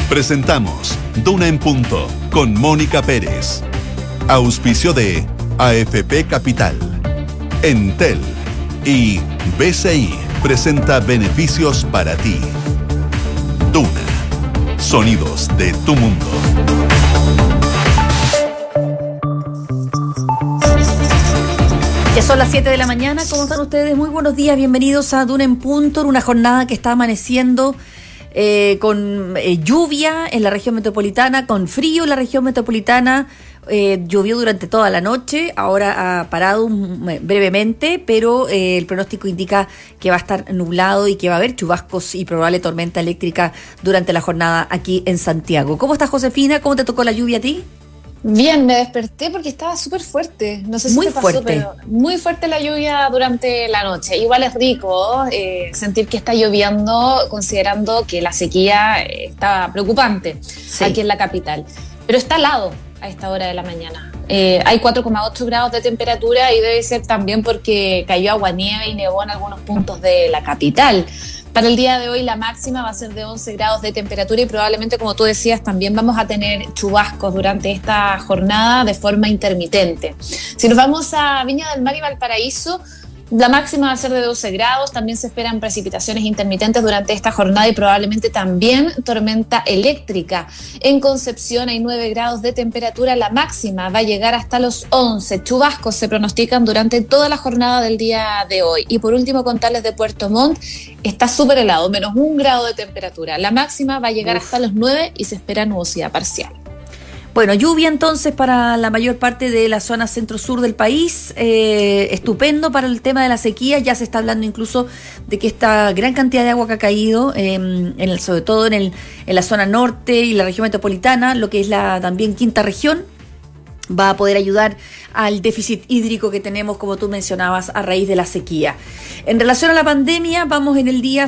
Presentamos Duna en Punto con Mónica Pérez. Auspicio de AFP Capital, Entel y BCI presenta beneficios para ti. Duna, sonidos de tu mundo. Ya son las 7 de la mañana, ¿cómo están ustedes? Muy buenos días, bienvenidos a Duna en Punto, una jornada que está amaneciendo con lluvia en la región metropolitana, con frío en la región metropolitana. Llovió durante toda la noche, ahora ha parado brevemente, pero el pronóstico indica que va a estar nublado y que va a haber chubascos y probable tormenta eléctrica durante la jornada aquí en Santiago. ¿Cómo estás, Josefina? ¿Cómo te tocó la lluvia a ti? Bien, me desperté porque estaba súper fuerte. No sé si muy te pasó, fuerte. pero muy fuerte la lluvia durante la noche. Igual es rico sentir que está lloviendo, considerando que la sequía está preocupante aquí en la capital. Pero está helado a esta hora de la mañana. Hay 4,8 grados de temperatura y debe ser también porque cayó aguanieve y nevó en algunos puntos de la capital. Para el día de hoy la máxima va a ser de 11 grados de temperatura y probablemente, como tú decías, también vamos a tener chubascos durante esta jornada de forma intermitente. Si nos vamos a Viña del Mar y Valparaíso, la máxima va a ser de 12 grados, también se esperan precipitaciones intermitentes durante esta jornada y probablemente también tormenta eléctrica. En Concepción hay 9 grados de temperatura, la máxima va a llegar hasta los 11. Chubascos se pronostican durante toda la jornada del día de hoy. Y por último, contarles de Puerto Montt, está súper helado, menos 1 grado de temperatura. La máxima va a llegar hasta los 9 y se espera nubosidad parcial. Bueno, lluvia entonces para la mayor parte de la zona centro-sur del país, estupendo para el tema de la sequía. Ya se está hablando incluso de que esta gran cantidad de agua que ha caído, sobre todo en la zona norte y la región metropolitana, lo que es la también quinta región, va a poder ayudar al déficit hídrico que tenemos, como tú mencionabas, a raíz de la sequía. En relación a la pandemia, vamos en el día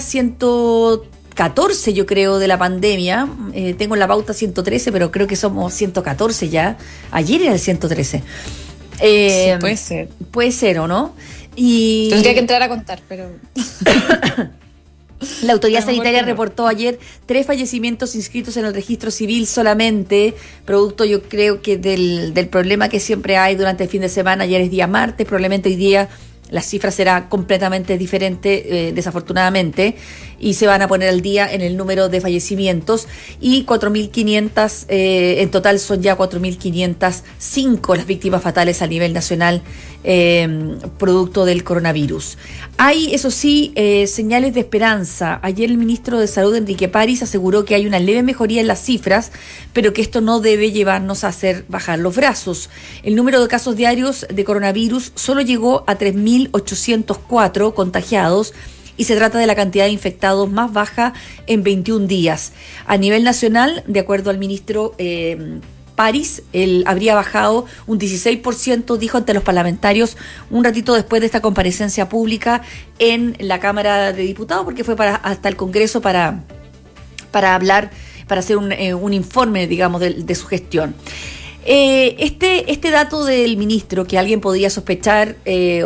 114, yo creo, de la pandemia. Tengo en la pauta 113, pero creo que somos 114 ya. Ayer era el 113. Sí, puede ser. Puede ser, ¿o no? Y tendría que entrar a contar, pero... La autoridad sanitaria reportó ayer 3 fallecimientos inscritos en el registro civil solamente, producto, yo creo, que del problema que siempre hay durante el fin de semana. Ayer es día martes, probablemente hoy día la cifra será completamente diferente, desafortunadamente, y se van a poner al día en el número de fallecimientos, y 4.500, en total son ya 4.505 las víctimas fatales a nivel nacional, producto del coronavirus. Hay, eso sí, señales de esperanza. Ayer el ministro de Salud, Enrique París, aseguró que hay una leve mejoría en las cifras, pero que esto no debe llevarnos a hacer bajar los brazos. El número de casos diarios de coronavirus solo llegó a 3.804 contagiados, y se trata de la cantidad de infectados más baja en 21 días. A nivel nacional, de acuerdo al ministro París, él habría bajado un 16%, dijo ante los parlamentarios un ratito después de esta comparecencia pública en la Cámara de Diputados, porque fue hasta el Congreso para hablar, para hacer un informe, digamos, de su gestión. Este dato del ministro, que alguien podía sospechar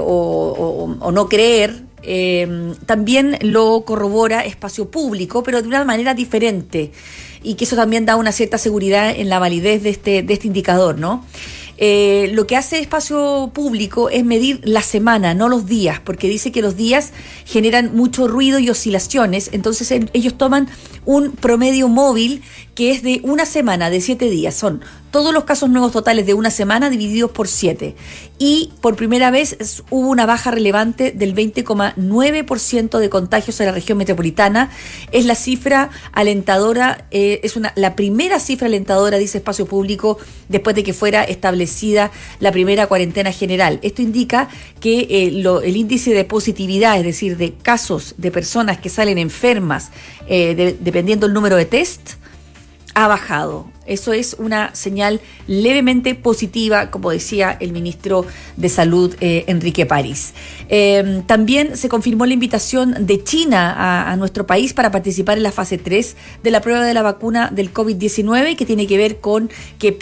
o no creer, también lo corrobora Espacio Público, pero de una manera diferente, y que eso también da una cierta seguridad en la validez de este indicador, ¿no? Lo que hace Espacio Público es medir la semana, no los días, porque dice que los días generan mucho ruido y oscilaciones. Entonces ellos toman un promedio móvil que es de una semana, de 7 días. Son todos los casos nuevos totales de una semana divididos por 7. Y por primera vez hubo una baja relevante del 20,9% de contagios en la región metropolitana. Es la cifra alentadora, la primera cifra alentadora, dice Espacio Público, después de que fuera establecida la primera cuarentena general. Esto indica que el índice de positividad, es decir, de casos de personas que salen enfermas, dependiendo del número de test, ha bajado. Eso es una señal levemente positiva, como decía el ministro de Salud, Enrique París. También se confirmó la invitación de China a nuestro país para participar en la fase 3 de la prueba de la vacuna del COVID-19, que tiene que ver con que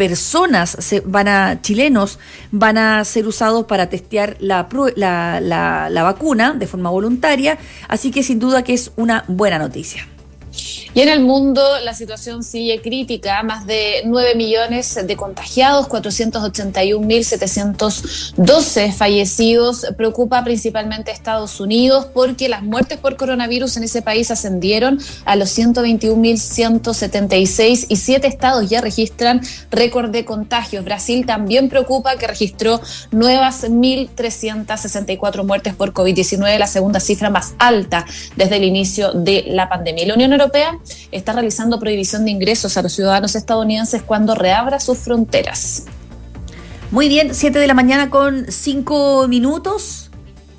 chilenos van a ser usados para testear la vacuna de forma voluntaria, así que sin duda que es una buena noticia. Y en el mundo la situación sigue crítica, más de 9 millones de contagiados, 481.712 fallecidos. Preocupa principalmente Estados Unidos porque las muertes por coronavirus en ese país ascendieron a los 121.176 y 7 estados ya registran récord de contagios. Brasil también preocupa, que registró nuevas 1.364 muertes por COVID-19, la segunda cifra más alta desde el inicio de la pandemia. La Unión Europea está realizando prohibición de ingresos a los ciudadanos estadounidenses cuando reabra sus fronteras. Muy bien, 7 de la mañana con 5 minutos.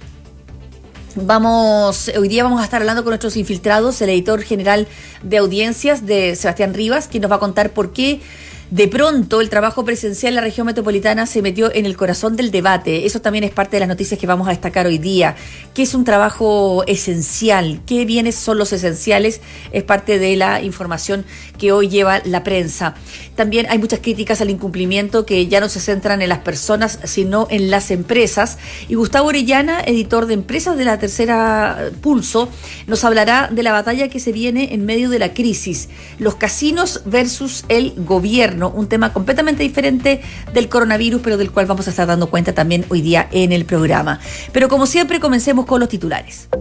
Hoy día vamos a estar hablando con nuestros infiltrados, el editor general de audiencias de Sebastián Rivas, quien nos va a contar por qué de pronto el trabajo presencial en la región metropolitana se metió en el corazón del debate. Eso también es parte de las noticias que vamos a destacar hoy día. ¿Qué es un trabajo esencial? ¿Qué bienes son los esenciales? Es parte de la información que hoy lleva la prensa. También hay muchas críticas al incumplimiento que ya no se centran en las personas, sino en las empresas. Y Gustavo Orellana, editor de Empresas de la Tercera Pulso, nos hablará de la batalla que se viene en medio de la crisis. Los casinos versus el gobierno. Un tema completamente diferente del coronavirus, pero del cual vamos a estar dando cuenta también hoy día en el programa. Pero como siempre, comencemos con los titulares.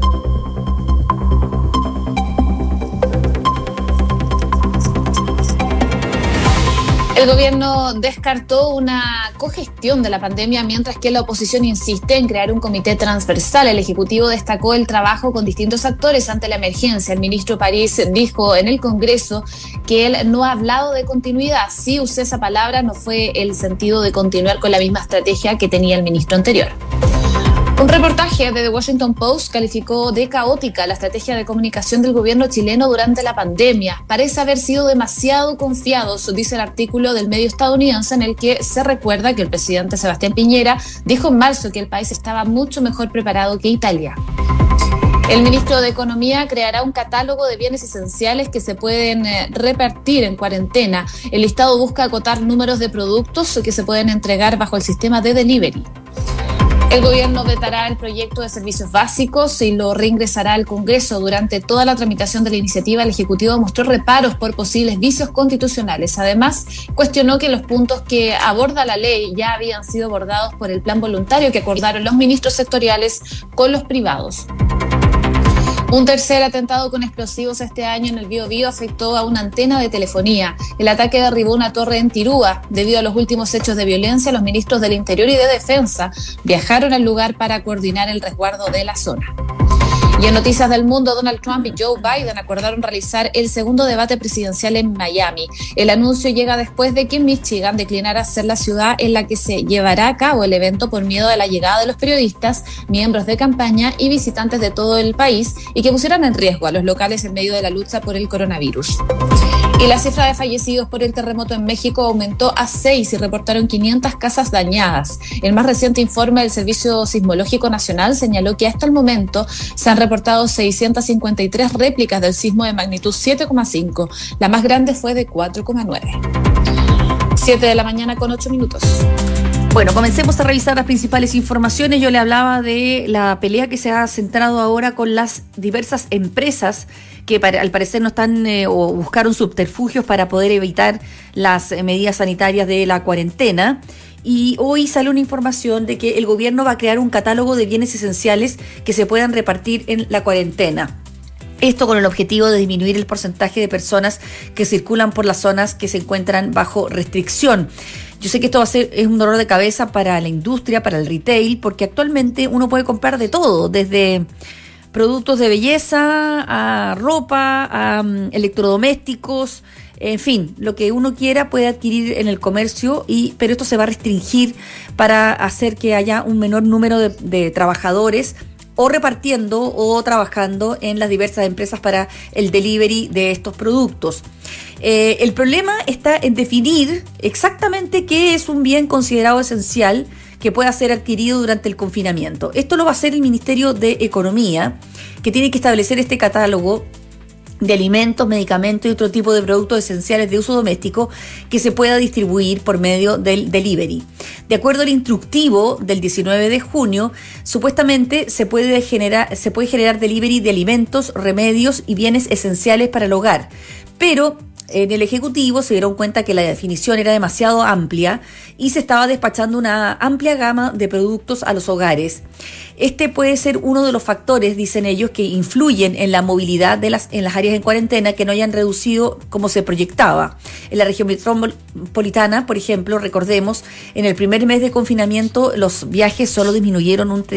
El gobierno descartó una cogestión de la pandemia, mientras que la oposición insiste en crear un comité transversal. El Ejecutivo destacó el trabajo con distintos actores ante la emergencia. El ministro París dijo en el Congreso que él no ha hablado de continuidad. Sí usé esa palabra, no fue el sentido de continuar con la misma estrategia que tenía el ministro anterior. Un reportaje de The Washington Post calificó de caótica la estrategia de comunicación del gobierno chileno durante la pandemia. Parece haber sido demasiado confiados, dice el artículo del medio estadounidense, en el que se recuerda que el presidente Sebastián Piñera dijo en marzo que el país estaba mucho mejor preparado que Italia. El ministro de Economía creará un catálogo de bienes esenciales que se pueden repartir en cuarentena. El listado busca acotar números de productos que se pueden entregar bajo el sistema de delivery. El gobierno vetará el proyecto de servicios básicos y lo reingresará al Congreso. Durante toda la tramitación de la iniciativa, el Ejecutivo mostró reparos por posibles vicios constitucionales. Además, cuestionó que los puntos que aborda la ley ya habían sido abordados por el plan voluntario que acordaron los ministros sectoriales con los privados. Un tercer atentado con explosivos este año en el Biobío afectó a una antena de telefonía. El ataque derribó una torre en Tirúa. Debido a los últimos hechos de violencia, los ministros del Interior y de Defensa viajaron al lugar para coordinar el resguardo de la zona. Y en noticias del mundo, Donald Trump y Joe Biden acordaron realizar el segundo debate presidencial en Miami. El anuncio llega después de que Michigan declinara ser la ciudad en la que se llevará a cabo el evento por miedo a la llegada de los periodistas, miembros de campaña y visitantes de todo el país, y que pusieran en riesgo a los locales en medio de la lucha por el coronavirus. Y la cifra de fallecidos por el terremoto en México aumentó a 6 y reportaron 500 casas dañadas. El más reciente informe del Servicio Sismológico Nacional señaló que hasta el momento se han reportado 653 réplicas del sismo de magnitud 7,5. La más grande fue de 4,9. 7 de la mañana con 8 minutos. Bueno, comencemos a revisar las principales informaciones. Yo le hablaba de la pelea que se ha centrado ahora con las diversas empresas que al parecer no están o buscaron subterfugios para poder evitar las medidas sanitarias de la cuarentena. Y hoy sale una información de que el gobierno va a crear un catálogo de bienes esenciales que se puedan repartir en la cuarentena. Esto con el objetivo de disminuir el porcentaje de personas que circulan por las zonas que se encuentran bajo restricción. Yo sé que esto es un dolor de cabeza para la industria, para el retail, porque actualmente uno puede comprar de todo, desde productos de belleza, a ropa, a electrodomésticos, en fin, lo que uno quiera puede adquirir en el comercio, pero esto se va a restringir para hacer que haya un menor número de trabajadores o repartiendo o trabajando en las diversas empresas para el delivery de estos productos. El problema está en definir exactamente qué es un bien considerado esencial que pueda ser adquirido durante el confinamiento. Esto lo va a hacer el Ministerio de Economía, que tiene que establecer este catálogo de alimentos, medicamentos y otro tipo de productos esenciales de uso doméstico que se pueda distribuir por medio del delivery. De acuerdo al instructivo del 19 de junio, supuestamente se puede generar delivery de alimentos, remedios y bienes esenciales para el hogar, pero en el Ejecutivo se dieron cuenta que la definición era demasiado amplia y se estaba despachando una amplia gama de productos a los hogares. Este puede ser uno de los factores, dicen ellos, que influyen en la movilidad en las áreas en cuarentena, que no hayan reducido como se proyectaba. En la región metropolitana, por ejemplo, recordemos, en el primer mes de confinamiento los viajes solo disminuyeron un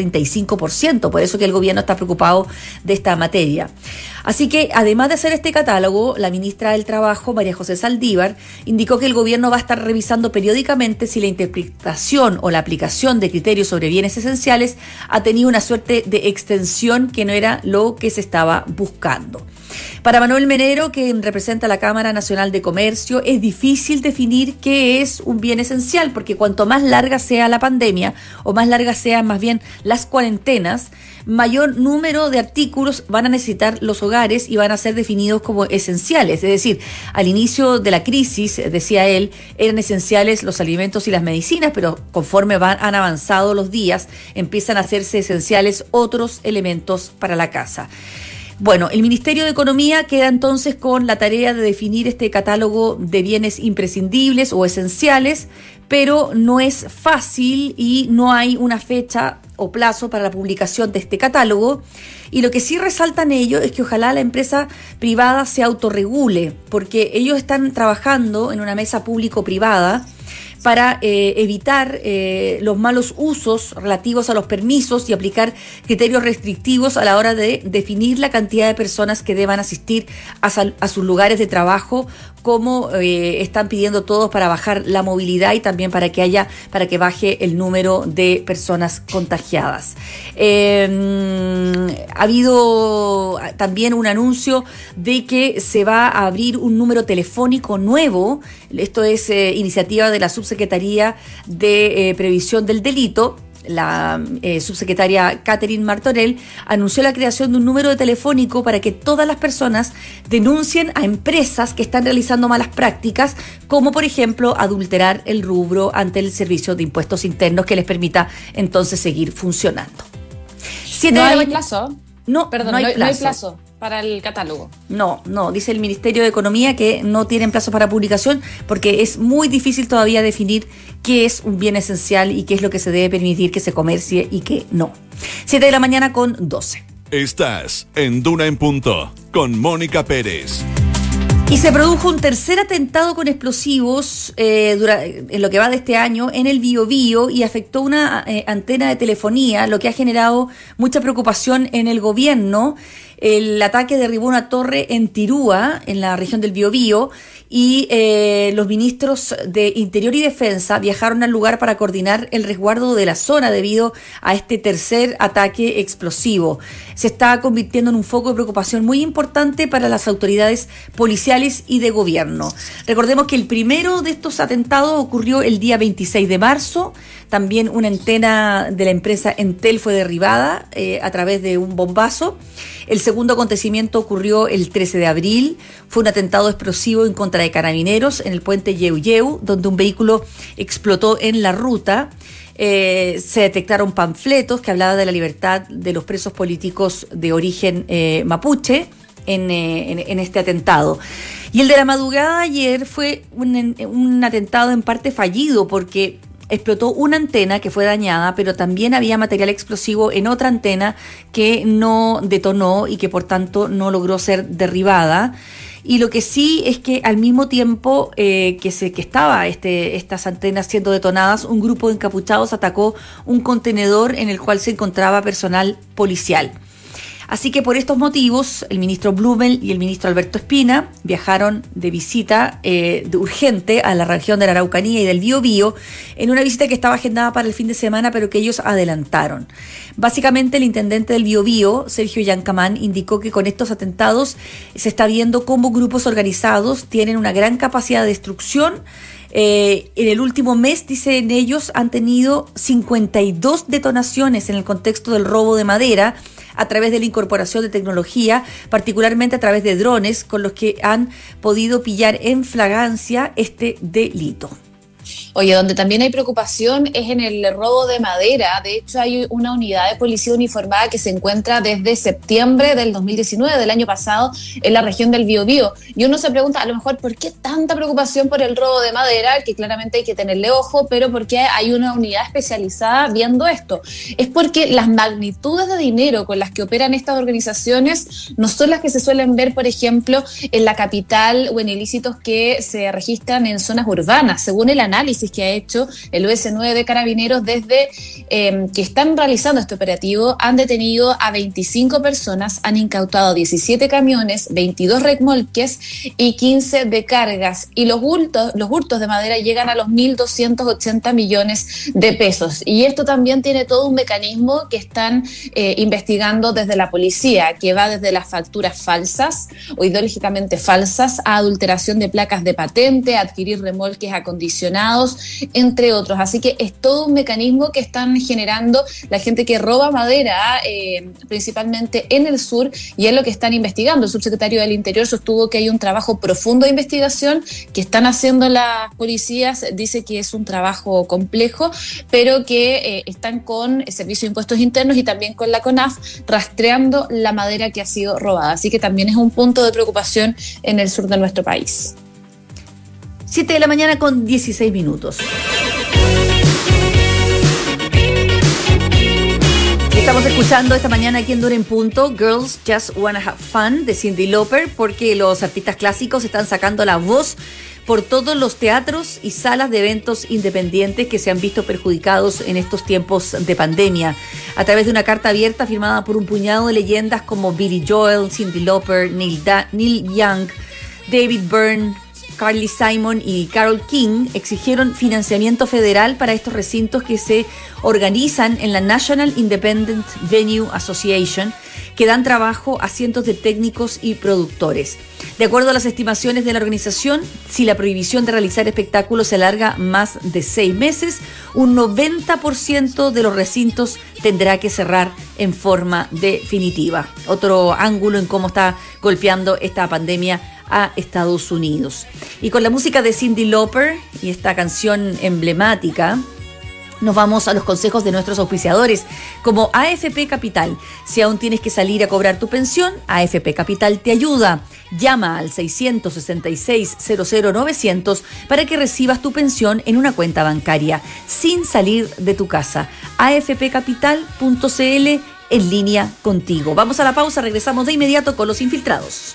35%, por eso que el gobierno está preocupado de esta materia. Así que, además de hacer este catálogo, la ministra del Trabajo, María José Saldívar, indicó que el gobierno va a estar revisando periódicamente si la interpretación o la aplicación de criterios sobre bienes esenciales ha tenido una suerte de extensión que no era lo que se estaba buscando. Para Manuel Menero, quien representa la Cámara Nacional de Comercio, es difícil definir qué es un bien esencial, porque cuanto más larga sea la pandemia, o más largas sean más bien las cuarentenas, mayor número de artículos van a necesitar los hogares y van a ser definidos como esenciales. Es decir, al inicio de la crisis, decía él, eran esenciales los alimentos y las medicinas, pero conforme han avanzado los días, empiezan a hacerse esenciales otros elementos para la casa. Bueno, el Ministerio de Economía queda entonces con la tarea de definir este catálogo de bienes imprescindibles o esenciales, pero no es fácil y no hay una fecha o plazo para la publicación de este catálogo. Y lo que sí resaltan ellos es que ojalá la empresa privada se autorregule, porque ellos están trabajando en una mesa público-privada para evitar los malos usos relativos a los permisos y aplicar criterios restrictivos a la hora de definir la cantidad de personas que deban asistir a sus lugares de trabajo, como están pidiendo todos para bajar la movilidad y también para que baje el número de personas contagiadas. Ha habido también un anuncio de que se va a abrir un número telefónico nuevo. Esto es iniciativa de la Subsecretaría de Previsión del Delito. La subsecretaria Catherine Martorell anunció la creación de un número de telefónico para que todas las personas denuncien a empresas que están realizando malas prácticas, como por ejemplo adulterar el rubro ante el Servicio de Impuestos Internos, que les permita entonces seguir funcionando. ¿No hay plazo? No, perdón, no hay plazo para el catálogo. No, dice el Ministerio de Economía que no tienen plazo para publicación porque es muy difícil todavía definir qué es un bien esencial y qué es lo que se debe permitir que se comercie y qué no. 7:12 a.m. Estás en Duna en Punto con Mónica Pérez. Y se produjo un tercer atentado con explosivos en lo que va de este año en el Biobío y afectó una antena de telefonía, lo que ha generado mucha preocupación en el gobierno. El ataque derribó una torre en Tirúa, en la región del Biobío, y los ministros de Interior y Defensa viajaron al lugar para coordinar el resguardo de la zona debido a este tercer ataque explosivo. Se está convirtiendo en un foco de preocupación muy importante para las autoridades policiales y de gobierno. Recordemos que el primero de estos atentados ocurrió el día 26 de marzo. También una antena de la empresa Entel fue derribada a través de un bombazo. El segundo acontecimiento ocurrió el 13 de abril. Fue un atentado explosivo en contra de carabineros en el puente Yeuyeu, donde un vehículo explotó en la ruta. Se detectaron panfletos que hablaban de la libertad de los presos políticos de origen mapuche en este atentado. Y el de la madrugada de ayer fue un atentado en parte fallido porque explotó una antena que fue dañada, pero también había material explosivo en otra antena que no detonó y que por tanto no logró ser derribada. Y lo que sí es que al mismo tiempo que estaba estas antenas siendo detonadas, un grupo de encapuchados atacó un contenedor en el cual se encontraba personal policial. Así que por estos motivos, el ministro Blumel y el ministro Alberto Espina viajaron de visita de urgente a la región de la Araucanía y del Biobío, en una visita que estaba agendada para el fin de semana, pero que ellos adelantaron. Básicamente, el intendente del Biobío, Sergio Yancamán, indicó que con estos atentados se está viendo cómo grupos organizados tienen una gran capacidad de destrucción En el último mes, dicen ellos, han tenido 52 detonaciones en el contexto del robo de madera a través de la incorporación de tecnología, particularmente a través de drones, con los que han podido pillar en flagrancia este delito. Oye, donde también hay preocupación es en el robo de madera. De hecho, hay una unidad de policía uniformada que se encuentra desde septiembre del 2019, del año pasado, en la región del Biobío. Y uno se pregunta, a lo mejor, ¿por qué tanta preocupación por el robo de madera? Que claramente hay que tenerle ojo, pero ¿por qué hay una unidad especializada viendo esto? Es porque las magnitudes de dinero con las que operan estas organizaciones no son las que se suelen ver, por ejemplo, en la capital o en ilícitos que se registran en zonas urbanas. Según el análisis que ha hecho el OS9 de Carabineros, desde que están realizando este operativo, han detenido a 25 personas, han incautado 17 camiones, 22 remolques y 15 de cargas. Y los hurtos de madera llegan a los 1.280 millones de pesos. Y esto también tiene todo un mecanismo que están investigando desde la policía, que va desde las facturas falsas o ideológicamente falsas a adulteración de placas de patente, a adquirir remolques acondicionados, entre otros. Así que es todo un mecanismo que están generando la gente que roba madera, principalmente en el sur, y es lo que están investigando. El subsecretario del Interior sostuvo que hay un trabajo profundo de investigación que están haciendo las policías. Dice que es un trabajo complejo, pero que están con el Servicio de Impuestos Internos y también con la CONAF rastreando la madera que ha sido robada. Así que también es un punto de preocupación en el sur de nuestro país. 7 de la mañana con 16 minutos. Estamos escuchando esta mañana aquí en Duna en Punto, Girls Just Wanna Have Fun, de Cyndi Lauper, porque los artistas clásicos están sacando la voz por todos los teatros y salas de eventos independientes que se han visto perjudicados en estos tiempos de pandemia. A través de una carta abierta firmada por un puñado de leyendas como Billy Joel, Cyndi Lauper, Neil Young, David Byrne, Carly Simon y Carole King exigieron financiamiento federal para estos recintos que se organizan en la National Independent Venue Association, que dan trabajo a cientos de técnicos y productores. De acuerdo a las estimaciones de la organización, si la prohibición de realizar espectáculos se alarga más de 6 meses, un 90% de los recintos tendrá que cerrar en forma definitiva. Otro ángulo en cómo está golpeando esta pandemia a Estados Unidos. Y con la música de Cyndi Lauper y esta canción emblemática, nos vamos a los consejos de nuestros auspiciadores, como AFP Capital. Si aún tienes que salir a cobrar tu pensión, AFP Capital te ayuda. Llama al 666-00900 para que recibas tu pensión en una cuenta bancaria, sin salir de tu casa. afpcapital.cl, en línea contigo. Vamos a la pausa, regresamos de inmediato con los infiltrados.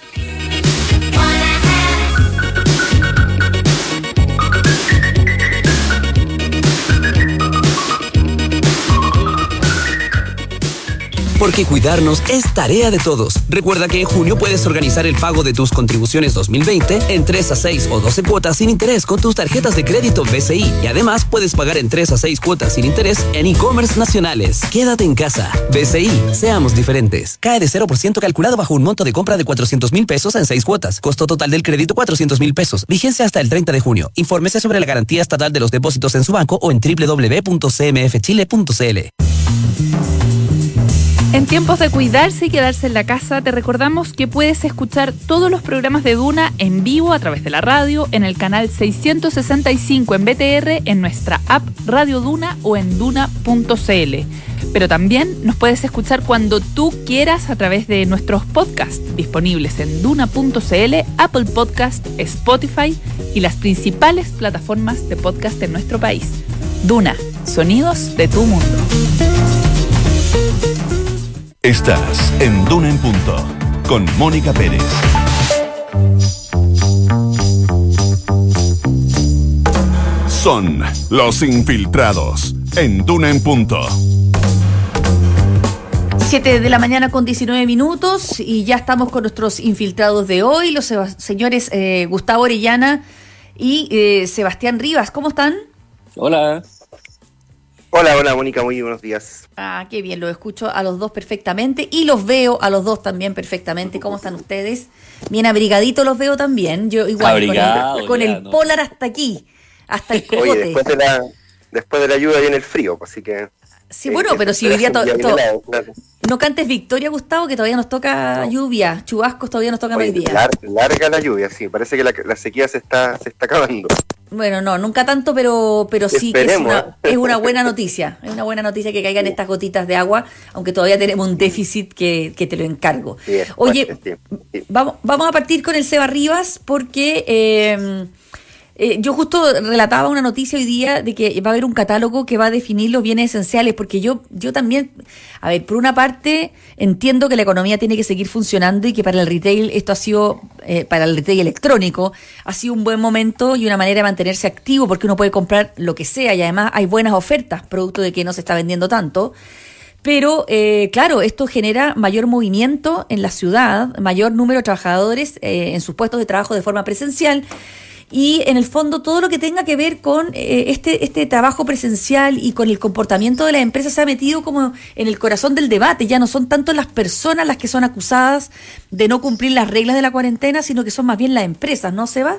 Porque cuidarnos es tarea de todos. Recuerda que en junio puedes organizar el pago de tus contribuciones 2020 en 3 a 6 o 12 cuotas sin interés con tus tarjetas de crédito BCI. Y además puedes pagar en 3 a 6 cuotas sin interés en e-commerce nacionales. Quédate en casa. BCI, seamos diferentes. Cae de 0% calculado bajo un monto de compra de 400,000 pesos en 6 cuotas. Costo total del crédito 400,000 pesos. Vigencia hasta el 30 de junio. Infórmese sobre la garantía estatal de los depósitos en su banco o en www.cmfchile.cl. En tiempos de cuidarse y quedarse en la casa, te recordamos que puedes escuchar todos los programas de Duna en vivo a través de la radio, en el canal 665 en BTR, en nuestra app Radio Duna o en duna.cl. Pero también nos puedes escuchar cuando tú quieras a través de nuestros podcasts, disponibles en duna.cl, Apple Podcast, Spotify y las principales plataformas de podcast en nuestro país. Duna, sonidos de tu mundo. Estás en Duna en Punto, con Mónica Pérez. Son los infiltrados, en Duna en Punto. 7 de la mañana con 19 minutos y ya estamos con nuestros infiltrados de hoy, los señores Gustavo Orellana y Sebastián Rivas. ¿Cómo están? Hola. Hola, Mónica, muy buenos días. Ah, qué bien, los escucho a los dos perfectamente y los veo a los dos también perfectamente. ¿Cómo están ustedes? Bien abrigaditos los veo también. Yo igual, con el polar hasta aquí. hasta el cogote. Oye, después de la lluvia viene el frío, así que... Sí, bueno, pero si hoy día no cantes victoria, Gustavo, que todavía nos toca lluvia, chubascos todavía nos tocan hoy día. Larga la lluvia, sí, parece que la sequía se está acabando. Bueno, no, nunca tanto, pero sí que es una buena noticia. Es una buena noticia que caigan estas gotitas de agua, aunque todavía tenemos un déficit que te lo encargo. Sí, oye, sí. Vamos a partir con el Seba Rivas, porque yo justo relataba una noticia hoy día de que va a haber un catálogo que va a definir los bienes esenciales, porque yo también, a ver, por una parte entiendo que la economía tiene que seguir funcionando y que para el retail esto ha sido, para el retail electrónico, ha sido un buen momento y una manera de mantenerse activo, porque uno puede comprar lo que sea y además hay buenas ofertas, producto de que no se está vendiendo tanto. Pero, claro, esto genera mayor movimiento en la ciudad, mayor número de trabajadores en sus puestos de trabajo de forma presencial. Y en el fondo todo lo que tenga que ver con este trabajo presencial y con el comportamiento de las empresas se ha metido como en el corazón del debate. Ya no son tanto las personas las que son acusadas de no cumplir las reglas de la cuarentena, sino que son más bien las empresas, ¿no, Seba?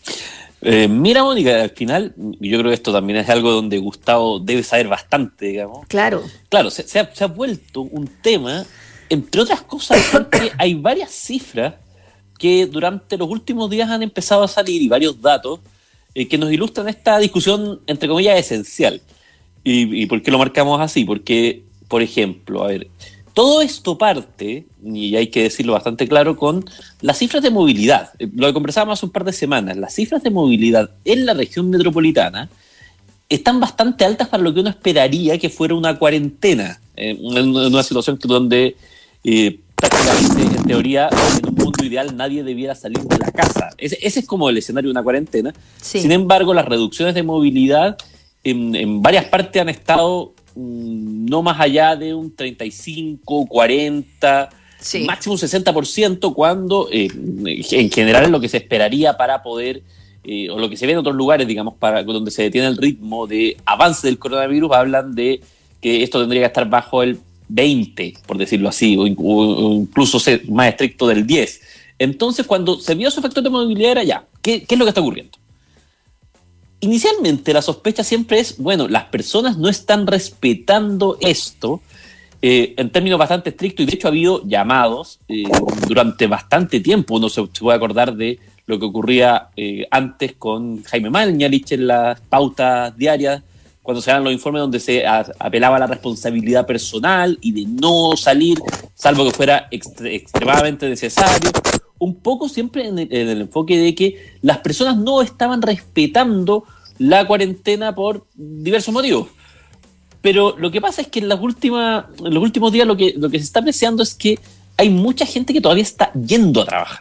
Mira, Mónica, al final, yo creo que esto también es algo donde Gustavo debe saber bastante, digamos. Claro, se ha vuelto un tema, entre otras cosas, porque hay varias cifras que durante los últimos días han empezado a salir y varios datos que nos ilustran esta discusión, entre comillas, esencial. ¿Y por qué lo marcamos así? Porque, por ejemplo, a ver, todo esto parte, y hay que decirlo bastante claro, con las cifras de movilidad. Lo que conversábamos hace un par de semanas, las cifras de movilidad en la región metropolitana están bastante altas para lo que uno esperaría que fuera una cuarentena, en una situación donde prácticamente, en teoría, en un mundo ideal nadie debiera salir de la casa. Ese es como el escenario de una cuarentena. Sí. Sin embargo, las reducciones de movilidad en varias partes han estado no más allá de un 35, 40, sí, máximo un 60%, cuando en general es lo que se esperaría para poder, o lo que se ve en otros lugares, digamos, para donde se detiene el ritmo de avance del coronavirus, hablan de que esto tendría que estar bajo el 20, por decirlo así, o incluso ser más estricto del 10. Entonces, cuando se vio su factor de movilidad era ya, ¿qué es lo que está ocurriendo? Inicialmente la sospecha siempre es, bueno, las personas no están respetando esto en términos bastante estrictos, y de hecho ha habido llamados durante bastante tiempo. Uno se puede acordar de lo que ocurría antes con Jaime Mañalich en las pautas diarias, cuando se dan los informes donde se apelaba a la responsabilidad personal y de no salir, salvo que fuera extremadamente necesario. Un poco siempre en el enfoque de que las personas no estaban respetando la cuarentena por diversos motivos. Pero lo que pasa es que en los últimos días lo que se está apreciando es que hay mucha gente que todavía está yendo a trabajar.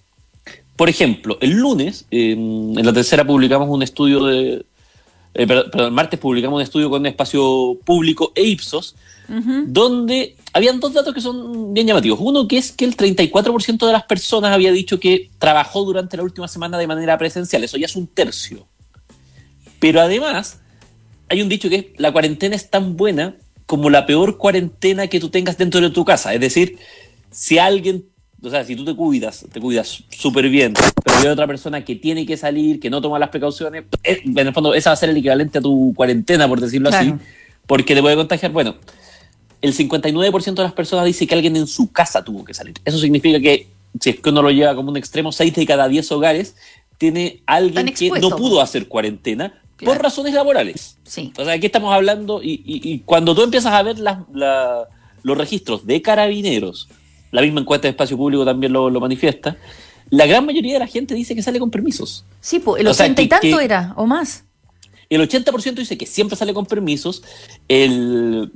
Por ejemplo, el lunes, en La Tercera publicamos un estudio el martes publicamos un estudio con Espacio Público e Ipsos, donde habían dos datos que son bien llamativos. Uno, que es que el 34% de las personas había dicho que trabajó durante la última semana de manera presencial. Eso ya es un tercio. Pero además, hay un dicho que es: la cuarentena es tan buena como la peor cuarentena que tú tengas dentro de tu casa. Es decir, si tú te cuidas súper bien, pero hay otra persona que tiene que salir, que no toma las precauciones, en el fondo esa va a ser el equivalente a tu cuarentena, por decirlo así, porque te puede contagiar. Bueno, el 59% de las personas dice que alguien en su casa tuvo que salir. Eso significa que, si es que uno lo lleva como un extremo, 6 de cada 10 hogares tiene alguien que no pudo hacer cuarentena por razones laborales. Sí. O sea, aquí estamos hablando, y cuando tú empiezas a ver los registros de Carabineros, la misma encuesta de Espacio Público también lo manifiesta, la gran mayoría de la gente dice que sale con permisos. Sí, pues el 80 y tanto era, o más. El 80% dice que siempre sale con permisos, el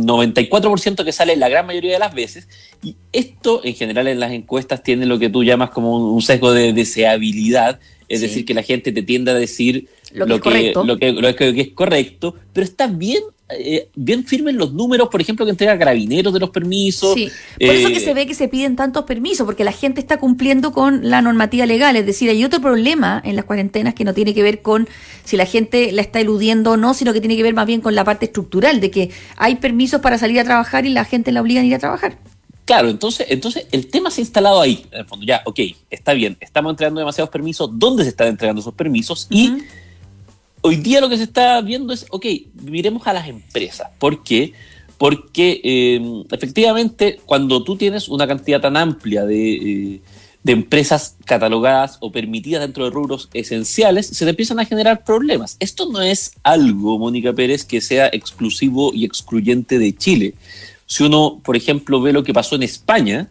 94% que sale la gran mayoría de las veces, y esto en general en las encuestas tiene lo que tú llamas como un sesgo de deseabilidad, es decir, que la gente te tiende a decir lo que es correcto, pero está bien firmes los números, por ejemplo, que entrega Carabineros de los permisos. Sí, por eso que se ve que se piden tantos permisos, porque la gente está cumpliendo con la normativa legal. Es decir, hay otro problema en las cuarentenas que no tiene que ver con si la gente la está eludiendo o no, sino que tiene que ver más bien con la parte estructural, de que hay permisos para salir a trabajar y la gente la obligan a ir a trabajar. Claro, entonces el tema se ha instalado ahí, en el fondo. Ya, ok, está bien, estamos entregando demasiados permisos. ¿Dónde se están entregando esos permisos? Y hoy día lo que se está viendo es, miremos a las empresas. ¿Por qué? Porque efectivamente cuando tú tienes una cantidad tan amplia de empresas catalogadas o permitidas dentro de rubros esenciales, se te empiezan a generar problemas. Esto no es algo, Mónica Pérez, que sea exclusivo y excluyente de Chile. Si uno, por ejemplo, ve lo que pasó en España,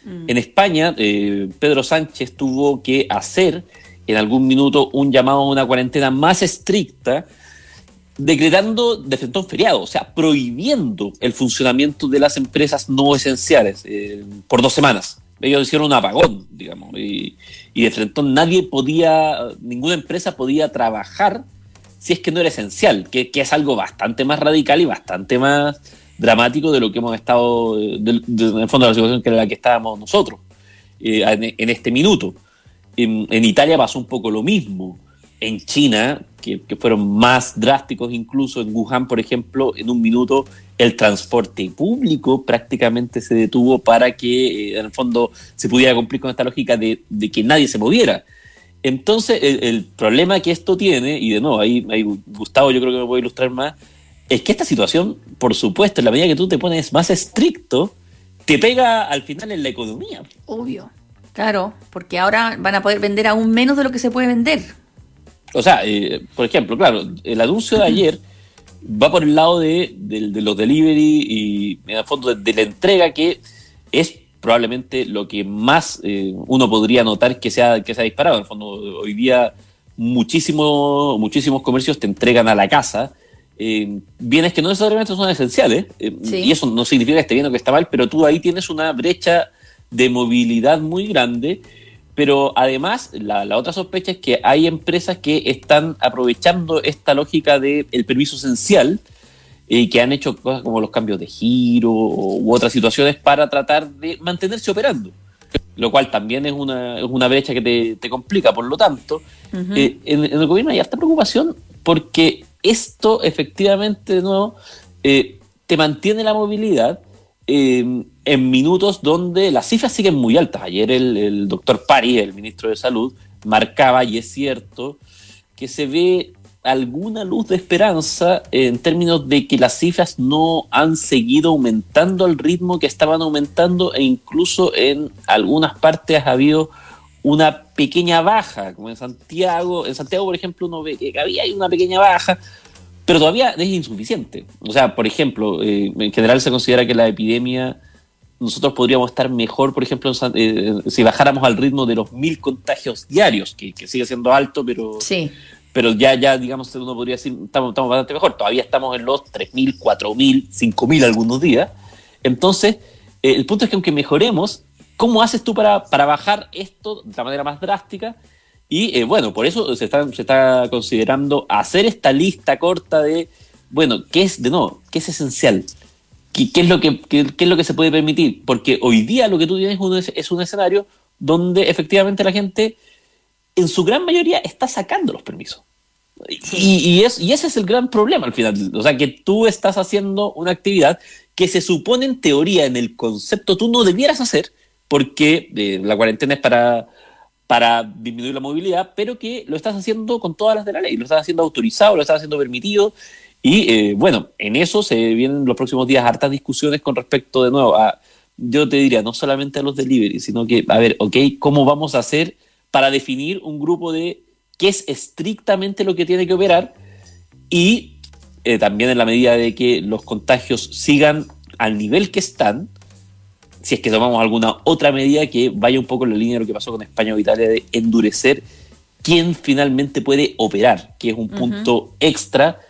Pedro Sánchez tuvo que hacer en algún minuto un llamado a una cuarentena más estricta, decretando de frente a un feriado, o sea, prohibiendo el funcionamiento de las empresas no esenciales por 2 semanas. Ellos hicieron un apagón, digamos, y de frente ninguna empresa podía trabajar si es que no era esencial, que es algo bastante más radical y bastante más dramático de lo que hemos estado, en el fondo de la situación que era la que estábamos nosotros en este minuto. En Italia pasó un poco lo mismo. En China, que fueron más drásticos incluso, en Wuhan, por ejemplo, en un minuto el transporte público prácticamente se detuvo para que, en el fondo, se pudiera cumplir con esta lógica de que nadie se moviera. Entonces, el problema que esto tiene, y de nuevo, ahí Gustavo yo creo que me puede ilustrar más, es que esta situación, por supuesto, en la medida que tú te pones más estricto, te pega al final en la economía. Obvio, claro, porque ahora van a poder vender aún menos de lo que se puede vender. O sea, por ejemplo, claro, el anuncio de ayer va por el lado de los delivery y en el fondo de la entrega, que es probablemente lo que más uno podría notar que se ha disparado. En el fondo, hoy día muchísimos comercios te entregan a la casa bienes que no necesariamente son esenciales, sí. Y eso no significa que esté bien o que está mal, pero tú ahí tienes una brecha de movilidad muy grande. Pero además, la otra sospecha es que hay empresas que están aprovechando esta lógica del permiso esencial y que han hecho cosas como los cambios de giro u otras situaciones para tratar de mantenerse operando, lo cual también es una brecha que te complica. Por lo tanto, en el gobierno hay harta preocupación porque esto efectivamente, de nuevo, te mantiene la movilidad en minutos donde las cifras siguen muy altas. Ayer el doctor París, el ministro de Salud, marcaba, y es cierto, que se ve alguna luz de esperanza en términos de que las cifras no han seguido aumentando al ritmo que estaban aumentando, e incluso en algunas partes ha habido una pequeña baja, como en Santiago. En Santiago, por ejemplo, uno ve que había una pequeña baja, pero todavía es insuficiente. O sea, por ejemplo, en general se considera que la epidemia, nosotros podríamos estar mejor, por ejemplo, si bajáramos al ritmo de los 1.000 contagios diarios, que sigue siendo alto, pero sí. Pero ya, digamos, uno podría decir, estamos bastante mejor. Todavía estamos en los 3.000, 4.000, 5.000 algunos días. Entonces, el punto es que aunque mejoremos, ¿cómo haces tú para bajar esto de la manera más drástica? Y bueno, por eso se está considerando hacer esta lista corta de, bueno, ¿qué es esencial? ¿Qué es lo que se puede permitir? Porque hoy día lo que tú tienes es un escenario donde efectivamente la gente, en su gran mayoría, está sacando los permisos. Sí. Y ese es el gran problema al final. O sea, que tú estás haciendo una actividad que se supone, en teoría, en el concepto, tú no debieras hacer, porque la cuarentena es para disminuir la movilidad, pero que lo estás haciendo con todas las de la ley. Lo estás haciendo autorizado, lo estás haciendo permitido. Y bueno, en eso se vienen los próximos días hartas discusiones con respecto, de nuevo, yo te diría, no solamente a los delivery, sino que, a ver, ¿cómo vamos a hacer para definir un grupo de qué es estrictamente lo que tiene que operar? Y también en la medida de que los contagios sigan al nivel que están, si es que tomamos alguna otra medida que vaya un poco en la línea de lo que pasó con España o Italia, de endurecer quién finalmente puede operar, que es un punto extra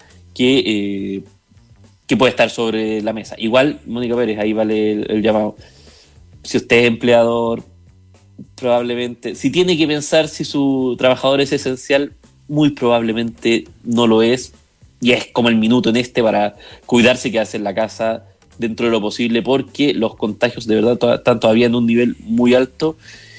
que puede estar sobre la mesa. Igual, Mónica Pérez, ahí vale el llamado. Si usted es empleador, probablemente, si tiene que pensar si su trabajador es esencial, muy probablemente no lo es, y es como el minuto en para cuidarse y quedarse en la casa dentro de lo posible, porque los contagios de verdad están todavía en un nivel muy alto,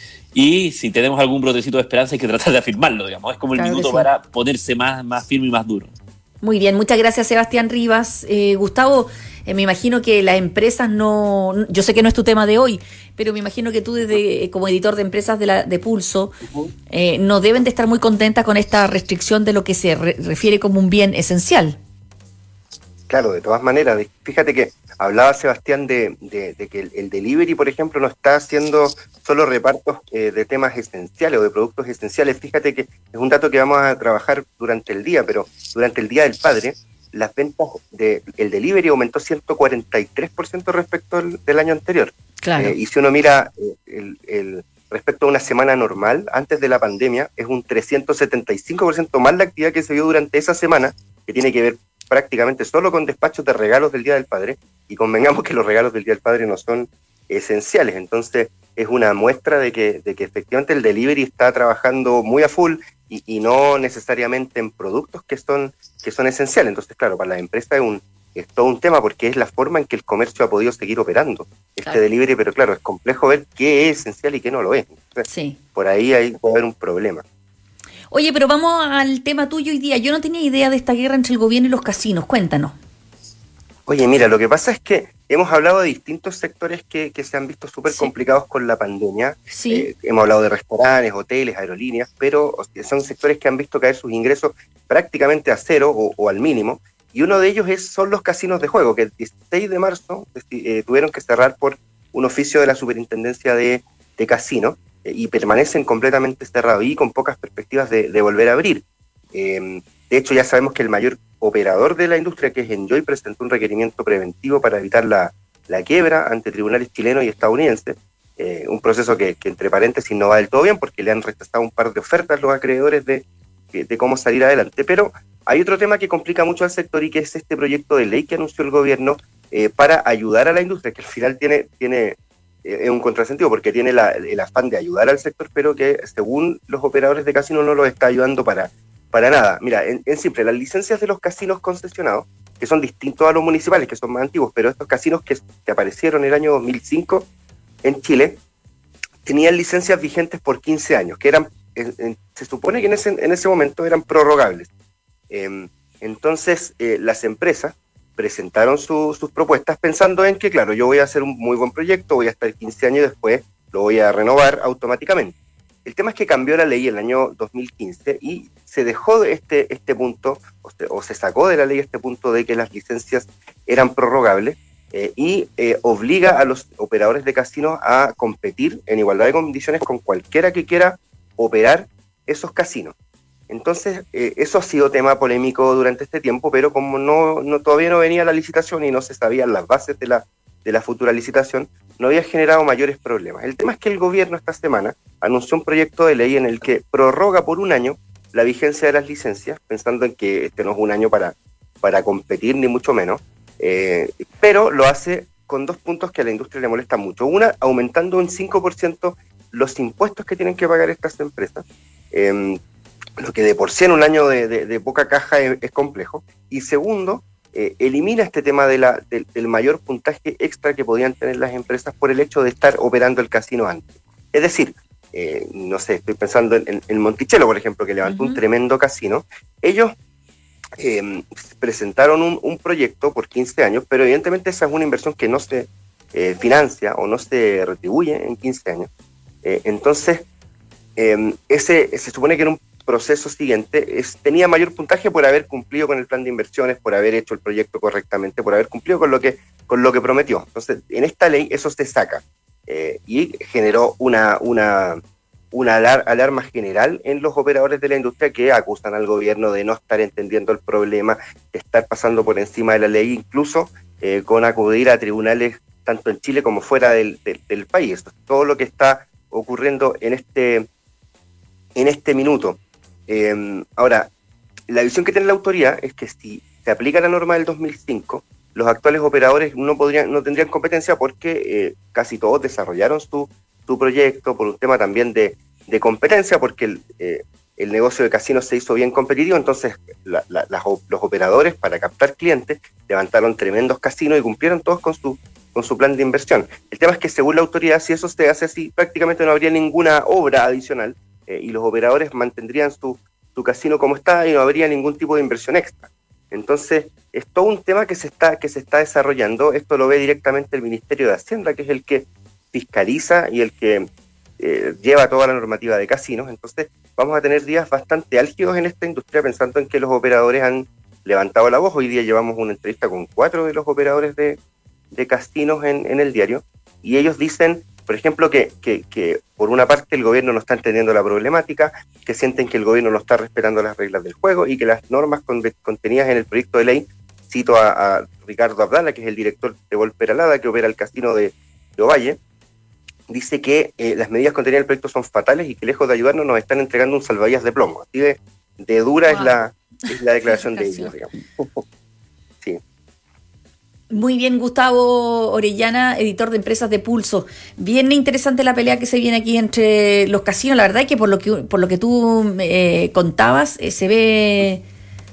y si tenemos algún brotecito de esperanza hay que tratar de afirmarlo, digamos. Es como el minuto para ponerse más firme y más duro. Muy bien, muchas gracias Sebastián Rivas. Gustavo, me imagino que las empresas yo sé que no es tu tema de hoy, pero me imagino que tú como editor de empresas de Pulso, no deben de estar muy contentas con esta restricción de lo que se refiere como un bien esencial. Claro, de todas maneras, fíjate que hablaba Sebastián de que el delivery, por ejemplo, no está haciendo solo repartos de temas esenciales o de productos esenciales. Fíjate que es un dato que vamos a trabajar durante el día, pero durante el Día del Padre, las ventas del delivery aumentó 143% respecto del año anterior. Claro. Y si uno mira respecto a una semana normal, antes de la pandemia, es un 375% más la actividad que se vio durante esa semana, que tiene que ver prácticamente solo con despachos de regalos del Día del Padre, y convengamos que los regalos del Día del Padre no son esenciales. Entonces es una muestra de que efectivamente el delivery está trabajando muy a full y no necesariamente en productos que son esenciales. Entonces, claro, para la empresa es todo un tema, porque es la forma en que el comercio ha podido seguir operando este delivery, pero claro, es complejo ver qué es esencial y qué no lo es. Entonces, sí, por ahí puede haber un problema. Oye, pero vamos al tema tuyo hoy día. Yo no tenía idea de esta guerra entre el gobierno y los casinos. Cuéntanos. Oye, mira, lo que pasa es que hemos hablado de distintos sectores que se han visto súper complicados con la pandemia. Sí. Hemos hablado de restaurantes, hoteles, aerolíneas, pero son sectores que han visto caer sus ingresos prácticamente a cero o al mínimo. Y uno de ellos son los casinos de juego, que el 16 de marzo tuvieron que cerrar por un oficio de la Superintendencia de Casinos. Y permanecen completamente cerrados y con pocas perspectivas de volver a abrir. De hecho, ya sabemos que el mayor operador de la industria, que es Enjoy, presentó un requerimiento preventivo para evitar la quiebra ante tribunales chilenos y estadounidenses, un proceso que entre paréntesis no va del todo bien, porque le han rechazado un par de ofertas los acreedores de cómo salir adelante. Pero hay otro tema que complica mucho al sector, y que es este proyecto de ley que anunció el gobierno para ayudar a la industria, que al final tiene es un contrasentido, porque tiene el afán de ayudar al sector, pero que según los operadores de casinos no los está ayudando para nada. Mira, en simple, las licencias de los casinos concesionados, que son distintos a los municipales, que son más antiguos, pero estos casinos que aparecieron en el año 2005 en Chile, tenían licencias vigentes por 15 años, que eran, se supone que en ese momento eran prorrogables. Entonces, las empresas presentaron sus propuestas pensando en que, claro, yo voy a hacer un muy buen proyecto, voy a estar 15 años y después lo voy a renovar automáticamente. El tema es que cambió la ley en el año 2015 y se dejó de este punto, o se sacó de la ley este punto de que las licencias eran prorrogables, y obliga a los operadores de casinos a competir en igualdad de condiciones con cualquiera que quiera operar esos casinos. Entonces, eso ha sido tema polémico durante este tiempo, pero como todavía no venía la licitación y no se sabían las bases de la futura licitación, no había generado mayores problemas. El tema es que el gobierno esta semana anunció un proyecto de ley en el que prorroga por un año la vigencia de las licencias, pensando en que este no es un año para competir, ni mucho menos, pero lo hace con dos puntos que a la industria le molestan mucho. Una, aumentando un 5% los impuestos que tienen que pagar estas empresas, lo que de por sí en un año de poca caja es complejo. Y segundo, elimina este tema del mayor puntaje extra que podían tener las empresas por el hecho de estar operando el casino antes. Es decir, no sé, estoy pensando en Monticello, por ejemplo, que levantó un tremendo casino. Ellos presentaron un proyecto por 15 años, pero evidentemente esa es una inversión que no se financia o no se retribuye en 15 años. Entonces, se supone que era un proceso siguiente, tenía mayor puntaje por haber cumplido con el plan de inversiones, por haber hecho el proyecto correctamente, por haber cumplido con lo que prometió. Entonces, en esta ley eso se saca, y generó una alarma general en los operadores de la industria, que acusan al gobierno de no estar entendiendo el problema, de estar pasando por encima de la ley, incluso con acudir a tribunales tanto en Chile como fuera del país. Todo lo que está ocurriendo en este minuto. Ahora, la visión que tiene la autoridad es que si se aplica la norma del 2005, los actuales operadores no tendrían competencia, porque casi todos desarrollaron su proyecto por un tema también de competencia, porque el negocio de casinos se hizo bien competitivo. Entonces los operadores, para captar clientes, levantaron tremendos casinos y cumplieron todos con su plan de inversión. El tema es que, según la autoridad, si eso se hace así, prácticamente no habría ninguna obra adicional, y los operadores mantendrían su casino como está y no habría ningún tipo de inversión extra. Entonces, es todo un tema que se está desarrollando. Esto lo ve directamente el Ministerio de Hacienda, que es el que fiscaliza y el que lleva toda la normativa de casinos. Entonces, vamos a tener días bastante álgidos en esta industria, pensando en que los operadores han levantado la voz. Hoy día llevamos una entrevista con 4 de los operadores de casinos en el diario, y ellos dicen, por ejemplo, que por una parte el gobierno no está entendiendo la problemática, que sienten que el gobierno no está respetando las reglas del juego y que las normas contenidas en el proyecto de ley, cito a Ricardo Abdala, que es el director de Volperalada, que opera el casino de Ovalle, dice que las medidas contenidas en el proyecto son fatales y que lejos de ayudarnos nos están entregando un salvavidas de plomo. Así de dura es la declaración de ellos, digamos. Sí. Muy bien, Gustavo Orellana, editor de Empresas de Pulso. Bien interesante la pelea que se viene aquí entre los casinos. La verdad es que por lo que tú contabas, se ve,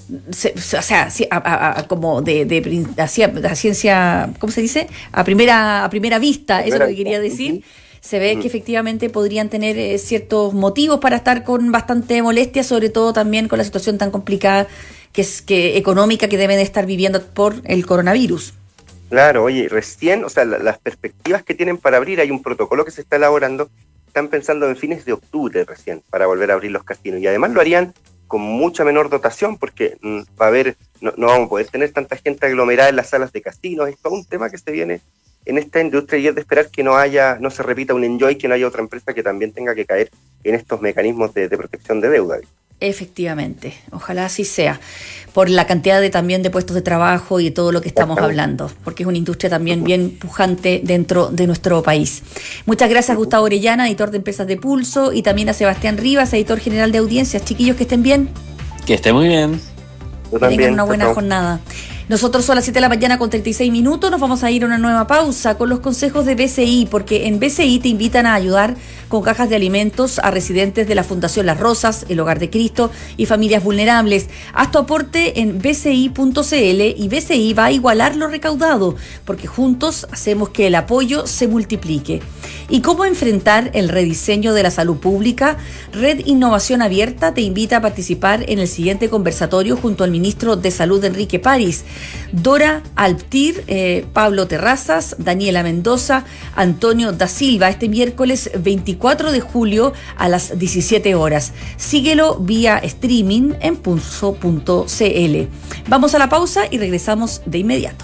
como de ciencia, ¿cómo se dice? A primera vista, eso es lo que quería decir. Se ve que efectivamente podrían tener ciertos motivos para estar con bastante molestia, sobre todo también con la situación tan complicada que económica que deben estar viviendo por el coronavirus. Claro, oye, recién, las perspectivas que tienen para abrir, hay un protocolo que se está elaborando, están pensando en fines de octubre recién para volver a abrir los casinos, y además lo harían con mucha menor dotación, porque va a haber, no vamos a poder tener tanta gente aglomerada en las salas de casinos. Es todo un tema que se viene en esta industria, y es de esperar que no se repita un Enjoy, que no haya otra empresa que también tenga que caer en estos mecanismos de protección de deuda. Efectivamente, ojalá así sea, por la cantidad también de puestos de trabajo y todo lo que estamos hablando, porque es una industria también bien pujante dentro de nuestro país. Muchas gracias, Gustavo Orellana, editor de Empresas de Pulso, y también a Sebastián Rivas, editor general de Audiencias. Chiquillos, que estén bien. Que estén muy bien. Que tengan una buena jornada. Nosotros son las 7 de la mañana con 36 minutos, nos vamos a ir a una nueva pausa con los consejos de BCI, porque en BCI te invitan a ayudar con cajas de alimentos a residentes de la Fundación Las Rosas, el Hogar de Cristo y familias vulnerables. Haz tu aporte en bci.cl y BCI va a igualar lo recaudado, porque juntos hacemos que el apoyo se multiplique. ¿Y cómo enfrentar el rediseño de la salud pública? Red Innovación Abierta te invita a participar en el siguiente conversatorio junto al ministro de Salud, Enrique París, Dora Alptir, Pablo Terrazas, Daniela Mendoza, Antonio da Silva, este miércoles 24 de julio a las 17 horas. Síguelo vía streaming en pulso.cl. Vamos a la pausa y regresamos de inmediato.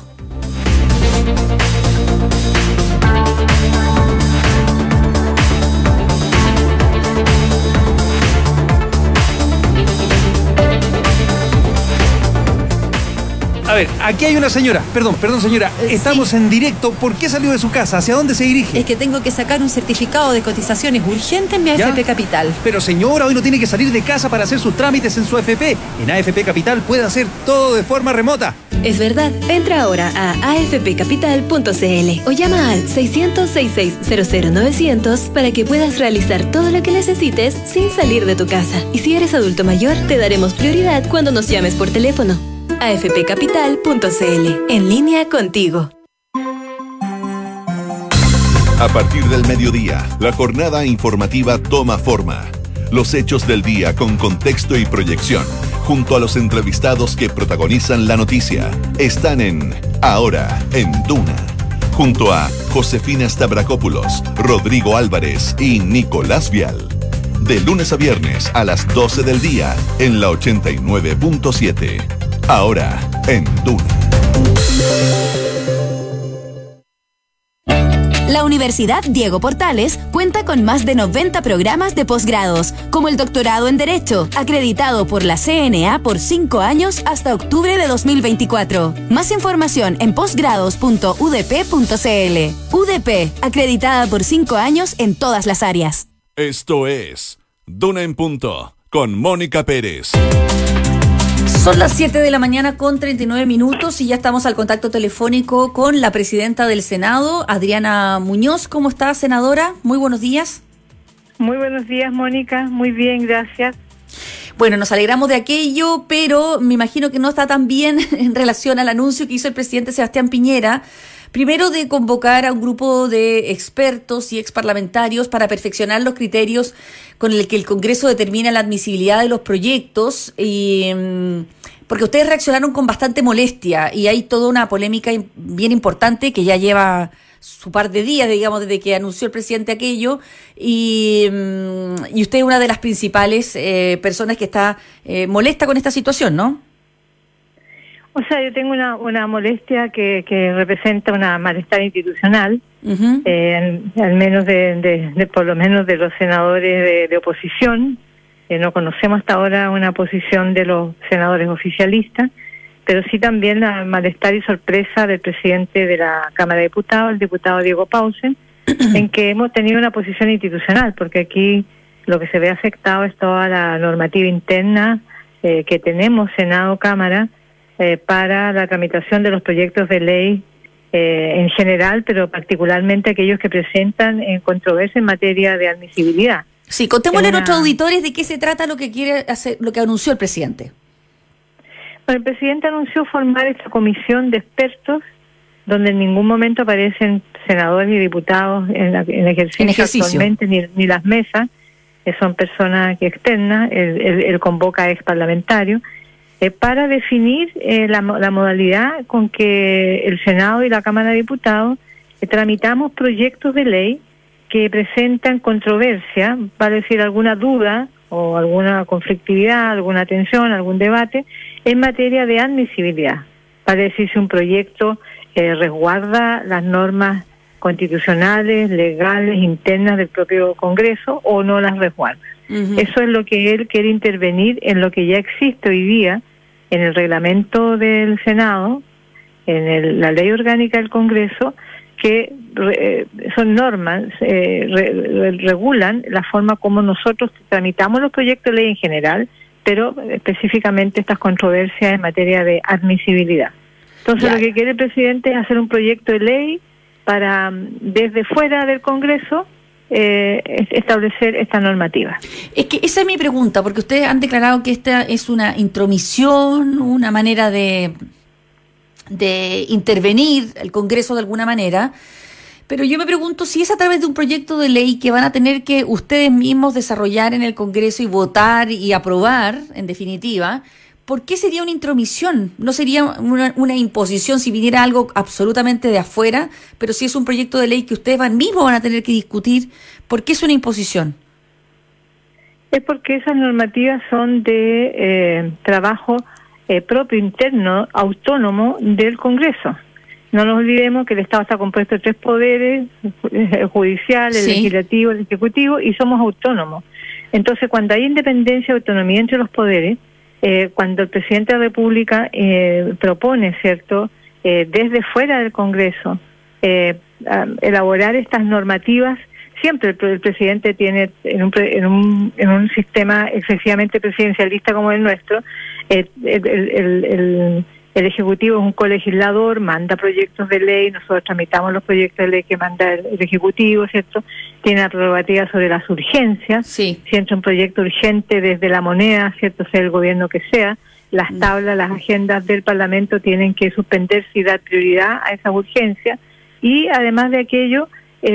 A ver, aquí hay una señora. Perdón, señora. Estamos en directo. ¿Por qué salió de su casa? ¿Hacia dónde se dirige? Es que tengo que sacar un certificado de cotizaciones urgente en mi AFP Capital. Pero señora, hoy no tiene que salir de casa para hacer sus trámites en su AFP. En AFP Capital puede hacer todo de forma remota. Es verdad. Entra ahora a afpcapital.cl o llama al 600-6600-900 para que puedas realizar todo lo que necesites sin salir de tu casa. Y si eres adulto mayor, te daremos prioridad cuando nos llames por teléfono. afpcapital.cl, en línea contigo. A partir del mediodía, la jornada informativa toma forma. Los hechos del día con contexto y proyección, junto a los entrevistados que protagonizan la noticia, están en Ahora en Duna, junto a Josefina Stavrakopoulos, Rodrigo Álvarez y Nicolás Vial. De lunes a viernes a las 12 del día en la 89.7. Ahora en Duna. La Universidad Diego Portales cuenta con más de 90 programas de posgrados, como el doctorado en Derecho, acreditado por la CNA por 5 años hasta octubre de 2024. Más información en posgrados.udp.cl. UDP, acreditada por 5 años en todas las áreas. Esto es Duna en Punto, con Mónica Pérez. Son las 7 de la mañana con 39 minutos y ya estamos al contacto telefónico con la presidenta del Senado, Adriana Muñoz. ¿Cómo está, senadora? Muy buenos días. Muy buenos días, Mónica. Muy bien, gracias. Bueno, nos alegramos de aquello, pero me imagino que no está tan bien en relación al anuncio que hizo el presidente Sebastián Piñera Primero, de convocar a un grupo de expertos y exparlamentarios para perfeccionar los criterios con el que el Congreso determina la admisibilidad de los proyectos, y porque ustedes reaccionaron con bastante molestia y hay toda una polémica bien importante que ya lleva su par de días, digamos, desde que anunció el presidente aquello, y usted es una de las principales personas que está molesta con esta situación, ¿no? O sea, yo tengo una molestia que representa una malestar institucional, al menos por lo menos de los senadores de oposición. No conocemos hasta ahora una posición de los senadores oficialistas, pero sí también la malestar y sorpresa del presidente de la Cámara de Diputados, el diputado Diego Paulsen, en que hemos tenido una posición institucional, porque aquí lo que se ve afectado es toda la normativa interna que tenemos, Senado-Cámara, para la tramitación de los proyectos de ley en general, pero particularmente aquellos que presentan controversia en materia de admisibilidad. Sí, contémosle a nuestros auditores de qué se trata lo que quiere hacer, lo que anunció el presidente. Bueno, el presidente anunció formar esta comisión de expertos donde en ningún momento aparecen senadores ni diputados en ejercicio actualmente, ni las mesas, son personas externas, él convoca a exparlamentarios, para definir la modalidad con que el Senado y la Cámara de Diputados tramitamos proyectos de ley que presentan controversia, para decir alguna duda o alguna conflictividad, alguna tensión, algún debate en materia de admisibilidad, para decir si un proyecto resguarda las normas constitucionales, legales, internas del propio Congreso o no las resguarda. Eso es lo que él quiere intervenir en lo que ya existe hoy día en el reglamento del Senado, en la ley orgánica del Congreso, que son normas, regulan la forma como nosotros tramitamos los proyectos de ley en general, pero específicamente estas controversias en materia de admisibilidad. Entonces lo que quiere el presidente es hacer un proyecto de ley para, desde fuera del Congreso, establecer esta normativa. Es que esa es mi pregunta, porque ustedes han declarado que esta es una intromisión, una manera de intervenir el Congreso de alguna manera, pero yo me pregunto si es a través de un proyecto de ley que van a tener que ustedes mismos desarrollar en el Congreso y votar y aprobar, en definitiva. ¿Por qué sería una intromisión? ¿No sería una imposición si viniera algo absolutamente de afuera? Pero si es un proyecto de ley que ustedes mismos van a tener que discutir, ¿por qué es una imposición? Es porque esas normativas son de trabajo propio, interno, autónomo del Congreso. No nos olvidemos que el Estado está compuesto de 3 poderes, el judicial, el legislativo, el ejecutivo, y somos autónomos. Entonces, cuando hay independencia y autonomía entre los poderes, cuando el presidente de la República propone, ¿cierto?, desde fuera del Congreso, elaborar estas normativas, siempre el presidente tiene, en un sistema excesivamente presidencialista como el nuestro, el Ejecutivo es un colegislador, manda proyectos de ley, nosotros tramitamos los proyectos de ley que manda el Ejecutivo, ¿cierto? Tiene la prerrogativa sobre las urgencias. Si entra un proyecto urgente desde la moneda, ¿cierto?, sea el gobierno que sea, las tablas, las agendas del Parlamento tienen que suspenderse y dar prioridad a esas urgencias. Y además de aquello,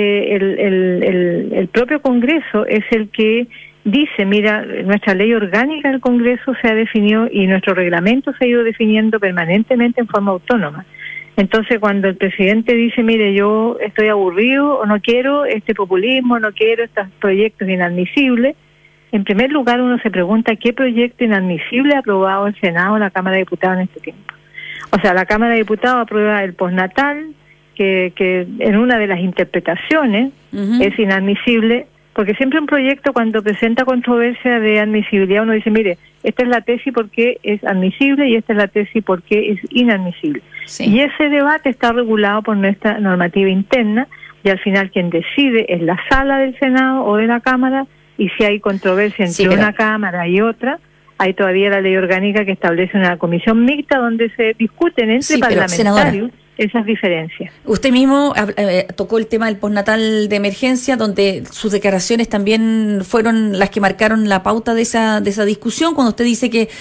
el propio Congreso es el que dice, mira, nuestra ley orgánica del Congreso se ha definido y nuestro reglamento se ha ido definiendo permanentemente en forma autónoma. Entonces, cuando el presidente dice, mire, yo estoy aburrido o no quiero este populismo, no quiero estos proyectos inadmisibles, en primer lugar uno se pregunta qué proyecto inadmisible ha aprobado el Senado o la Cámara de Diputados en este tiempo. O sea, la Cámara de Diputados aprueba el postnatal, que en una de las interpretaciones es inadmisible, porque siempre un proyecto cuando presenta controversia de admisibilidad uno dice, mire, esta es la tesis porque es admisible y esta es la tesis porque es inadmisible. Y ese debate está regulado por nuestra normativa interna y al final quien decide es la sala del Senado o de la Cámara, y si hay controversia entre una Cámara y otra, hay todavía la ley orgánica que establece una comisión mixta donde se discuten entre parlamentarios esas diferencias. Usted mismo tocó el tema del postnatal de emergencia, donde sus declaraciones también fueron las que marcaron la pauta de esa discusión, cuando usted dice que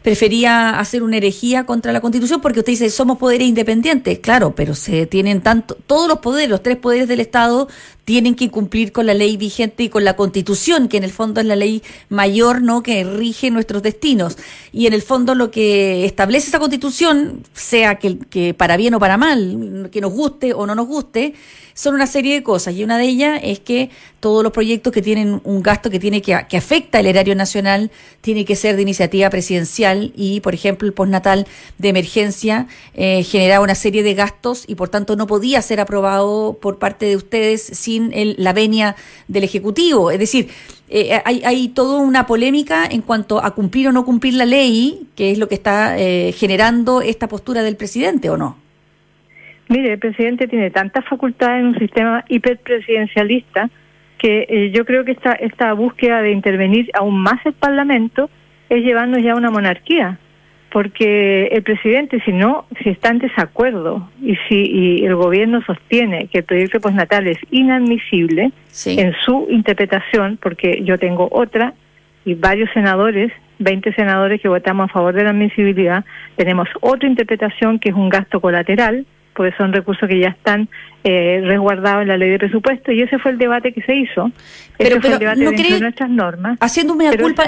prefería hacer una herejía contra la Constitución, porque usted dice, somos poderes independientes, claro, pero se tienen todos los poderes, los 3 poderes del Estado tienen que cumplir con la ley vigente y con la Constitución, que en el fondo es la ley mayor, ¿no?, que rige nuestros destinos. Y en el fondo lo que establece esa Constitución, sea que para bien o para mal, que nos guste o no nos guste, son una serie de cosas, y una de ellas es que todos los proyectos que tienen un gasto que afecta el erario nacional tiene que ser de iniciativa presidencial, y por ejemplo el postnatal de emergencia generaba una serie de gastos y por tanto no podía ser aprobado por parte de ustedes sin la venia del Ejecutivo. Es decir, hay toda una polémica en cuanto a cumplir o no cumplir la ley, que es lo que está generando esta postura del presidente, ¿o no? Mire, el presidente tiene tantas facultades en un sistema hiperpresidencialista que yo creo que esta búsqueda de intervenir aún más el Parlamento es llevarnos ya a una monarquía, porque el presidente, si está en desacuerdo y el gobierno sostiene que el proyecto postnatal es inadmisible en su interpretación, porque yo tengo otra y varios senadores, 20 senadores que votamos a favor de la admisibilidad, tenemos otra interpretación que es un gasto colateral, porque son recursos que ya están resguardados en la ley de presupuesto, y ese fue el debate que se hizo. Ese fue el debate ¿no dentro de nuestras normas. Haciendo una culpa,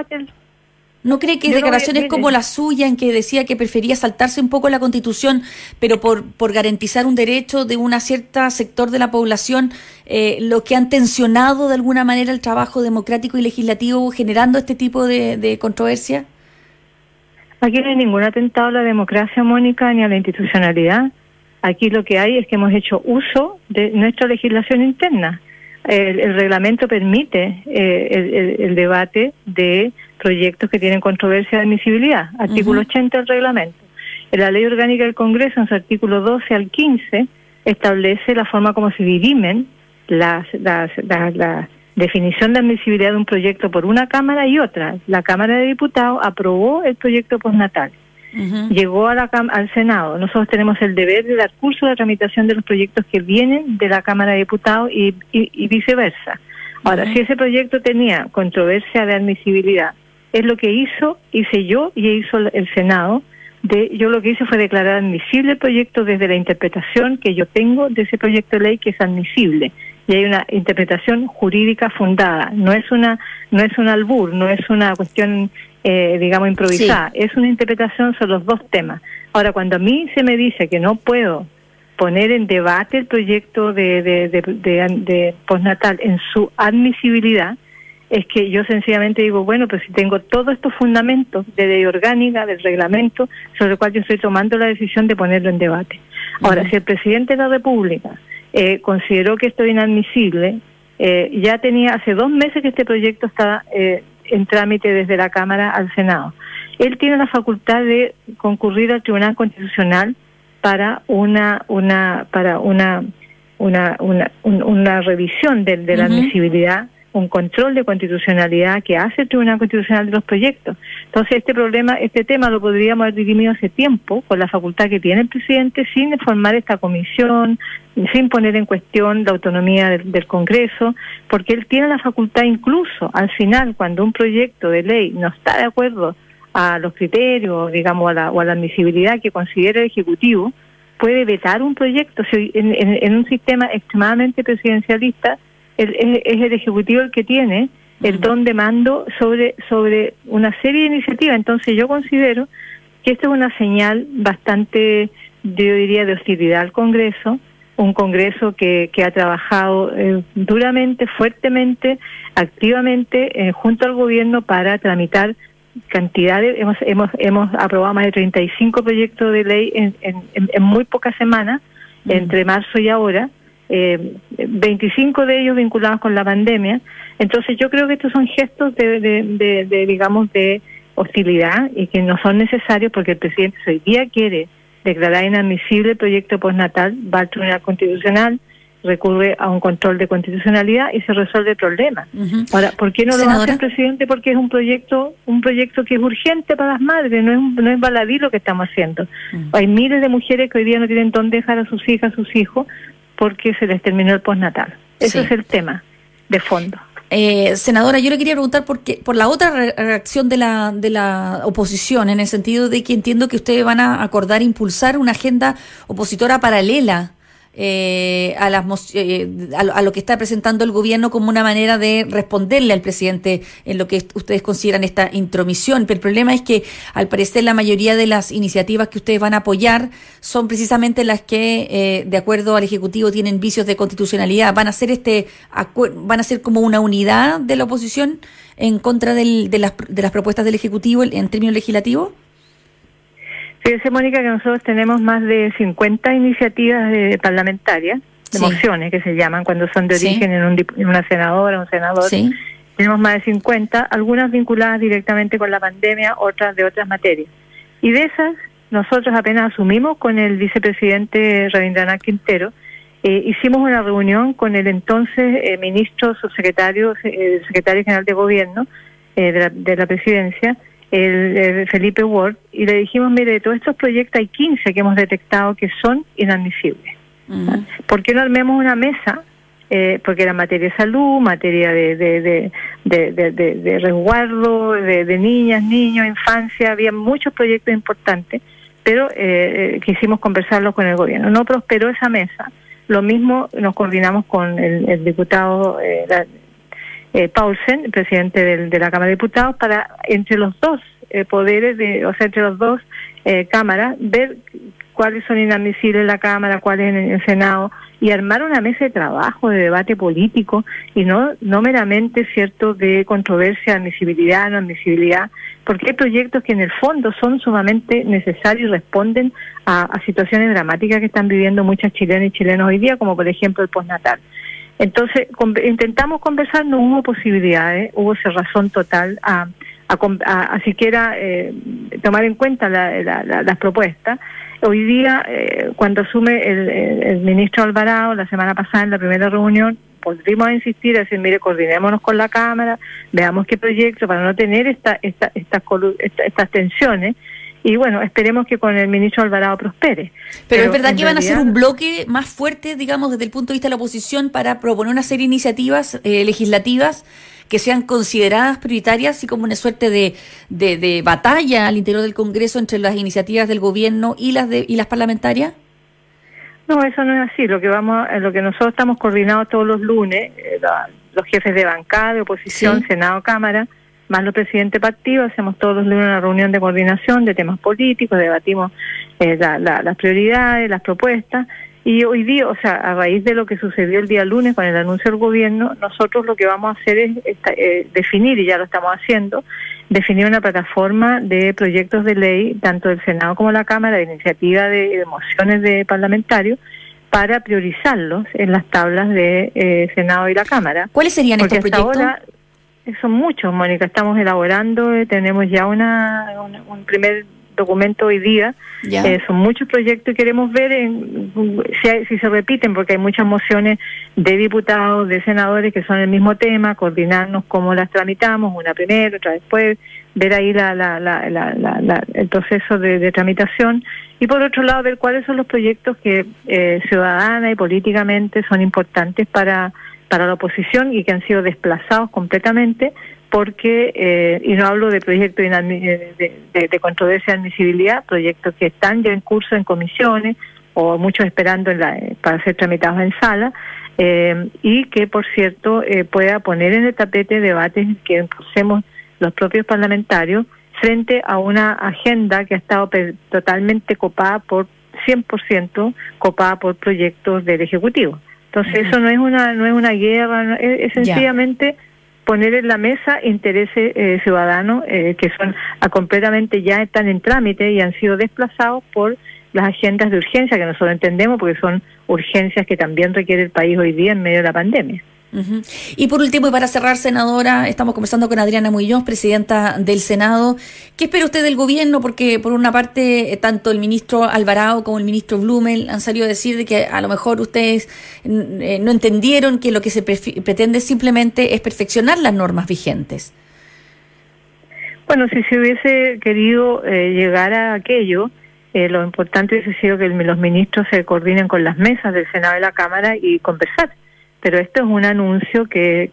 ¿no cree que declaraciones como la suya, en que decía que prefería saltarse un poco la Constitución, pero por garantizar un derecho de una cierta sector de la población, lo que han tensionado de alguna manera el trabajo democrático y legislativo, generando este tipo de controversia? Aquí no hay ningún atentado a la democracia, Mónica, ni a la institucionalidad. Aquí lo que hay es que hemos hecho uso de nuestra legislación interna. El reglamento permite el debate de proyectos que tienen controversia de admisibilidad. Artículo 80 del reglamento. En la Ley Orgánica del Congreso, en su artículo 12 al 15, establece la forma como se dirimen la definición de admisibilidad de un proyecto por una Cámara y otra. La Cámara de Diputados aprobó el proyecto postnatal. Llegó al Senado. Nosotros tenemos el deber de dar curso a la tramitación de los proyectos que vienen de la Cámara de Diputados y viceversa. Ahora, si ese proyecto tenía controversia de admisibilidad, es lo que hice yo y hizo el Senado. Yo lo que hice fue declarar admisible el proyecto desde la interpretación que yo tengo de ese proyecto de ley, que es admisible. Y hay una interpretación jurídica fundada. No es un albur, no es una cuestión improvisada. Sí. Es una interpretación sobre los 2 temas. Ahora, cuando a mí se me dice que no puedo poner en debate el proyecto de postnatal en su admisibilidad, es que yo sencillamente digo, bueno, pues si tengo todos estos fundamentos de ley orgánica, del reglamento, sobre el cual yo estoy tomando la decisión de ponerlo en debate. Ahora, si el presidente de la República consideró que esto es inadmisible, ya tenía hace 2 meses que este proyecto estaba en trámite desde la Cámara al Senado. Él tiene la facultad de concurrir al Tribunal Constitucional para una revisión de la admisibilidad, un control de constitucionalidad que hace el Tribunal Constitucional de los proyectos. Entonces este tema lo podríamos haber dirimido hace tiempo, con la facultad que tiene el presidente, sin formar esta comisión, sin poner en cuestión la autonomía del Congreso, porque él tiene la facultad incluso, al final, cuando un proyecto de ley no está de acuerdo a los criterios, digamos, o a la admisibilidad que considera el Ejecutivo, puede vetar un proyecto. Si en un sistema extremadamente presidencialista, es el Ejecutivo el que tiene el don de mando sobre una serie de iniciativas. Entonces yo considero que esto es una señal bastante, yo diría, de hostilidad al Congreso, un Congreso que ha trabajado duramente, fuertemente, activamente junto al gobierno para tramitar cantidades. Hemos aprobado más de 35 proyectos de ley en muy pocas semanas, entre marzo y ahora, 25 de ellos vinculados con la pandemia. Entonces yo creo que estos son gestos de hostilidad y que no son necesarios, porque el presidente hoy día quiere declarar inadmisible el proyecto postnatal, va al Tribunal Constitucional, recurre a un control de constitucionalidad y se resuelve el problema. Ahora, ¿por qué no lo hace el presidente? Porque es un proyecto que es urgente para las madres, no es baladí lo que estamos haciendo. Hay miles de mujeres que hoy día no tienen dónde dejar a sus hijas, a sus hijos, porque se les terminó el postnatal. Ese es el tema de fondo. Senadora, yo le quería preguntar por la otra reacción de la oposición, en el sentido de que entiendo que ustedes van a acordar impulsar una agenda opositora paralela a lo que está presentando el gobierno como una manera de responderle al presidente en lo que ustedes consideran esta intromisión. Pero el problema es que, al parecer, la mayoría de las iniciativas que ustedes van a apoyar son precisamente las que, de acuerdo al Ejecutivo, tienen vicios de constitucionalidad. ¿Van a ser como una unidad de la oposición en contra de las propuestas del Ejecutivo en términos legislativos? Fíjese, Mónica, que nosotros tenemos más de 50 iniciativas parlamentarias, de mociones que se llaman, cuando son de origen en una senadora, un senador. Sí. Tenemos más de 50, algunas vinculadas directamente con la pandemia, otras de otras materias. Y de esas, nosotros apenas asumimos con el vicepresidente Rabindranath Quintero, hicimos una reunión con el entonces ministro, subsecretario, secretario general de gobierno de la presidencia, el Felipe Ward, y le dijimos, mire, de todos estos proyectos hay 15 que hemos detectado que son inadmisibles. ¿Por qué no armemos una mesa? Porque era materia de salud, materia de resguardo, de niñas, niños, infancia, había muchos proyectos importantes, pero quisimos conversarlos con el gobierno. No prosperó esa mesa. Lo mismo nos coordinamos con el diputado Paulsen, presidente de la Cámara de Diputados, para entre los dos poderes, entre los dos cámaras, ver cuáles son inadmisibles en la Cámara, cuáles en el Senado, y armar una mesa de trabajo, de debate político, y no meramente, cierto, de controversia, admisibilidad, no admisibilidad, porque hay proyectos que en el fondo son sumamente necesarios y responden a situaciones dramáticas que están viviendo muchas chilenas y chilenos hoy día, como por ejemplo el postnatal. Entonces, intentamos conversar, no hubo posibilidades, hubo cerrazón total a siquiera tomar en cuenta las propuestas. Hoy día, cuando asume el ministro Alvarado, la semana pasada en la primera reunión, volvimos a insistir, a decir, mire, coordinémonos con la Cámara, veamos qué proyecto, para no tener estas tensiones. Y bueno, esperemos que con el ministro Alvarado prospere. Pero es verdad que van a hacer un bloque más fuerte, digamos, desde el punto de vista de la oposición, para proponer una serie de iniciativas legislativas que sean consideradas prioritarias, y como una suerte de batalla al interior del Congreso entre las iniciativas del gobierno y las parlamentarias. No, eso no es así. Lo que nosotros estamos coordinados todos los lunes, los jefes de bancada, de oposición, Senado, Cámara, más los presidentes partidos, hacemos todos los lunes una reunión de coordinación de temas políticos, debatimos las prioridades, las propuestas, y hoy día, a raíz de lo que sucedió el día lunes con el anuncio del gobierno, nosotros lo que vamos a hacer es definir, y ya lo estamos haciendo, definir una plataforma de proyectos de ley, tanto del Senado como la Cámara, de iniciativa de mociones de parlamentarios, para priorizarlos en las tablas de Senado y la Cámara. ¿Cuáles serían estos proyectos? Ahora, son muchos, Mónica, estamos elaborando, tenemos ya un primer documento hoy día, son muchos proyectos y queremos ver si se repiten, porque hay muchas mociones de diputados, de senadores que son el mismo tema, coordinarnos cómo las tramitamos, una primero, otra después, ver ahí el proceso de tramitación, y por otro lado ver cuáles son los proyectos que ciudadana y políticamente son importantes para la oposición y que han sido desplazados completamente, porque, y no hablo de proyectos de controversia de admisibilidad, proyectos que están ya en curso en comisiones, o muchos esperando para ser tramitados en sala, y que, por cierto, pueda poner en el tapete debates que impulsemos los propios parlamentarios frente a una agenda que ha estado totalmente copada por 100% copada por proyectos del Ejecutivo. Entonces eso no es una guerra, es sencillamente poner en la mesa intereses ciudadanos que son completamente ya están en trámite y han sido desplazados por las agendas de urgencia que nosotros entendemos, porque son urgencias que también requiere el país hoy día en medio de la pandemia. Y por último, y para cerrar, senadora, estamos conversando con Adriana Muñoz, presidenta del Senado. ¿Qué espera usted del gobierno? Porque por una parte, tanto el ministro Alvarado como el ministro Blumel han salido a decir de que a lo mejor ustedes no entendieron que lo que se pretende simplemente es perfeccionar las normas vigentes. Bueno, si se hubiese querido llegar a aquello, lo importante hubiese sido que los ministros se coordinen con las mesas del Senado y la Cámara y conversar. Pero esto es un anuncio que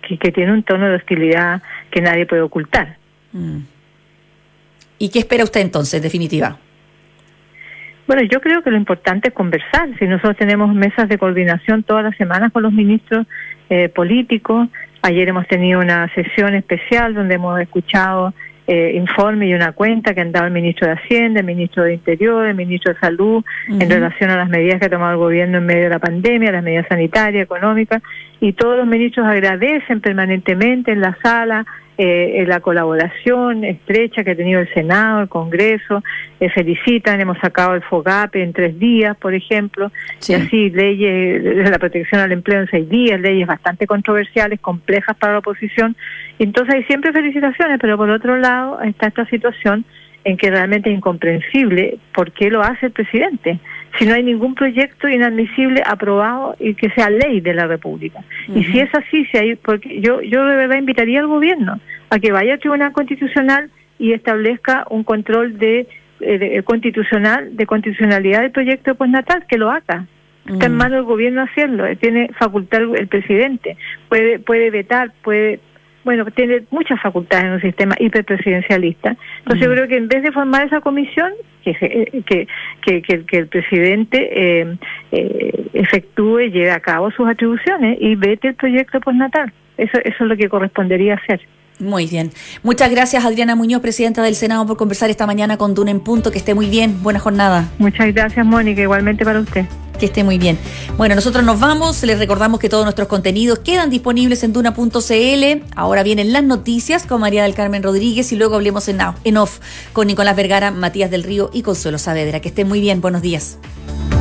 que tiene un tono de hostilidad que nadie puede ocultar. ¿Y qué espera usted entonces, en definitiva? Bueno, yo creo que lo importante es conversar. Si nosotros tenemos mesas de coordinación todas las semanas con los ministros políticos, ayer hemos tenido una sesión especial donde hemos escuchado informe y una cuenta que han dado el ministro de Hacienda, el ministro de Interior, el ministro de Salud, en relación a las medidas que ha tomado el gobierno en medio de la pandemia, las medidas sanitarias, económicas, y todos los ministros agradecen permanentemente en la sala la colaboración estrecha que ha tenido el Senado, el Congreso, felicitan, hemos sacado el FOGAPE en 3 días, por ejemplo, y así leyes de la protección al empleo en 6 días, leyes bastante controversiales, complejas para la oposición. Entonces hay siempre felicitaciones, pero por otro lado está esta situación en que realmente es incomprensible por qué lo hace el presidente, si no hay ningún proyecto inadmisible aprobado y que sea ley de la República. Y si es así, porque yo de verdad invitaría al gobierno a que vaya al Tribunal Constitucional y establezca un control de constitucionalidad del proyecto de postnatal, que lo haga. Está en manos del gobierno hacerlo, tiene facultad el presidente, puede vetar, tiene muchas facultades en un sistema hiperpresidencialista. Entonces yo creo que en vez de formar esa comisión, que el presidente efectúe y lleve a cabo sus atribuciones y vete el proyecto postnatal. Eso es lo que correspondería hacer. Muy bien. Muchas gracias, Adriana Muñoz, presidenta del Senado, por conversar esta mañana con Duna en Punto. Que esté muy bien. Buena jornada. Muchas gracias, Mónica. Igualmente para usted. Que esté muy bien. Bueno, nosotros nos vamos. Les recordamos que todos nuestros contenidos quedan disponibles en duna.cl. Ahora vienen las noticias con María del Carmen Rodríguez y luego hablemos en off con Nicolás Vergara, Matías del Río y Consuelo Saavedra. Que estén muy bien. Buenos días.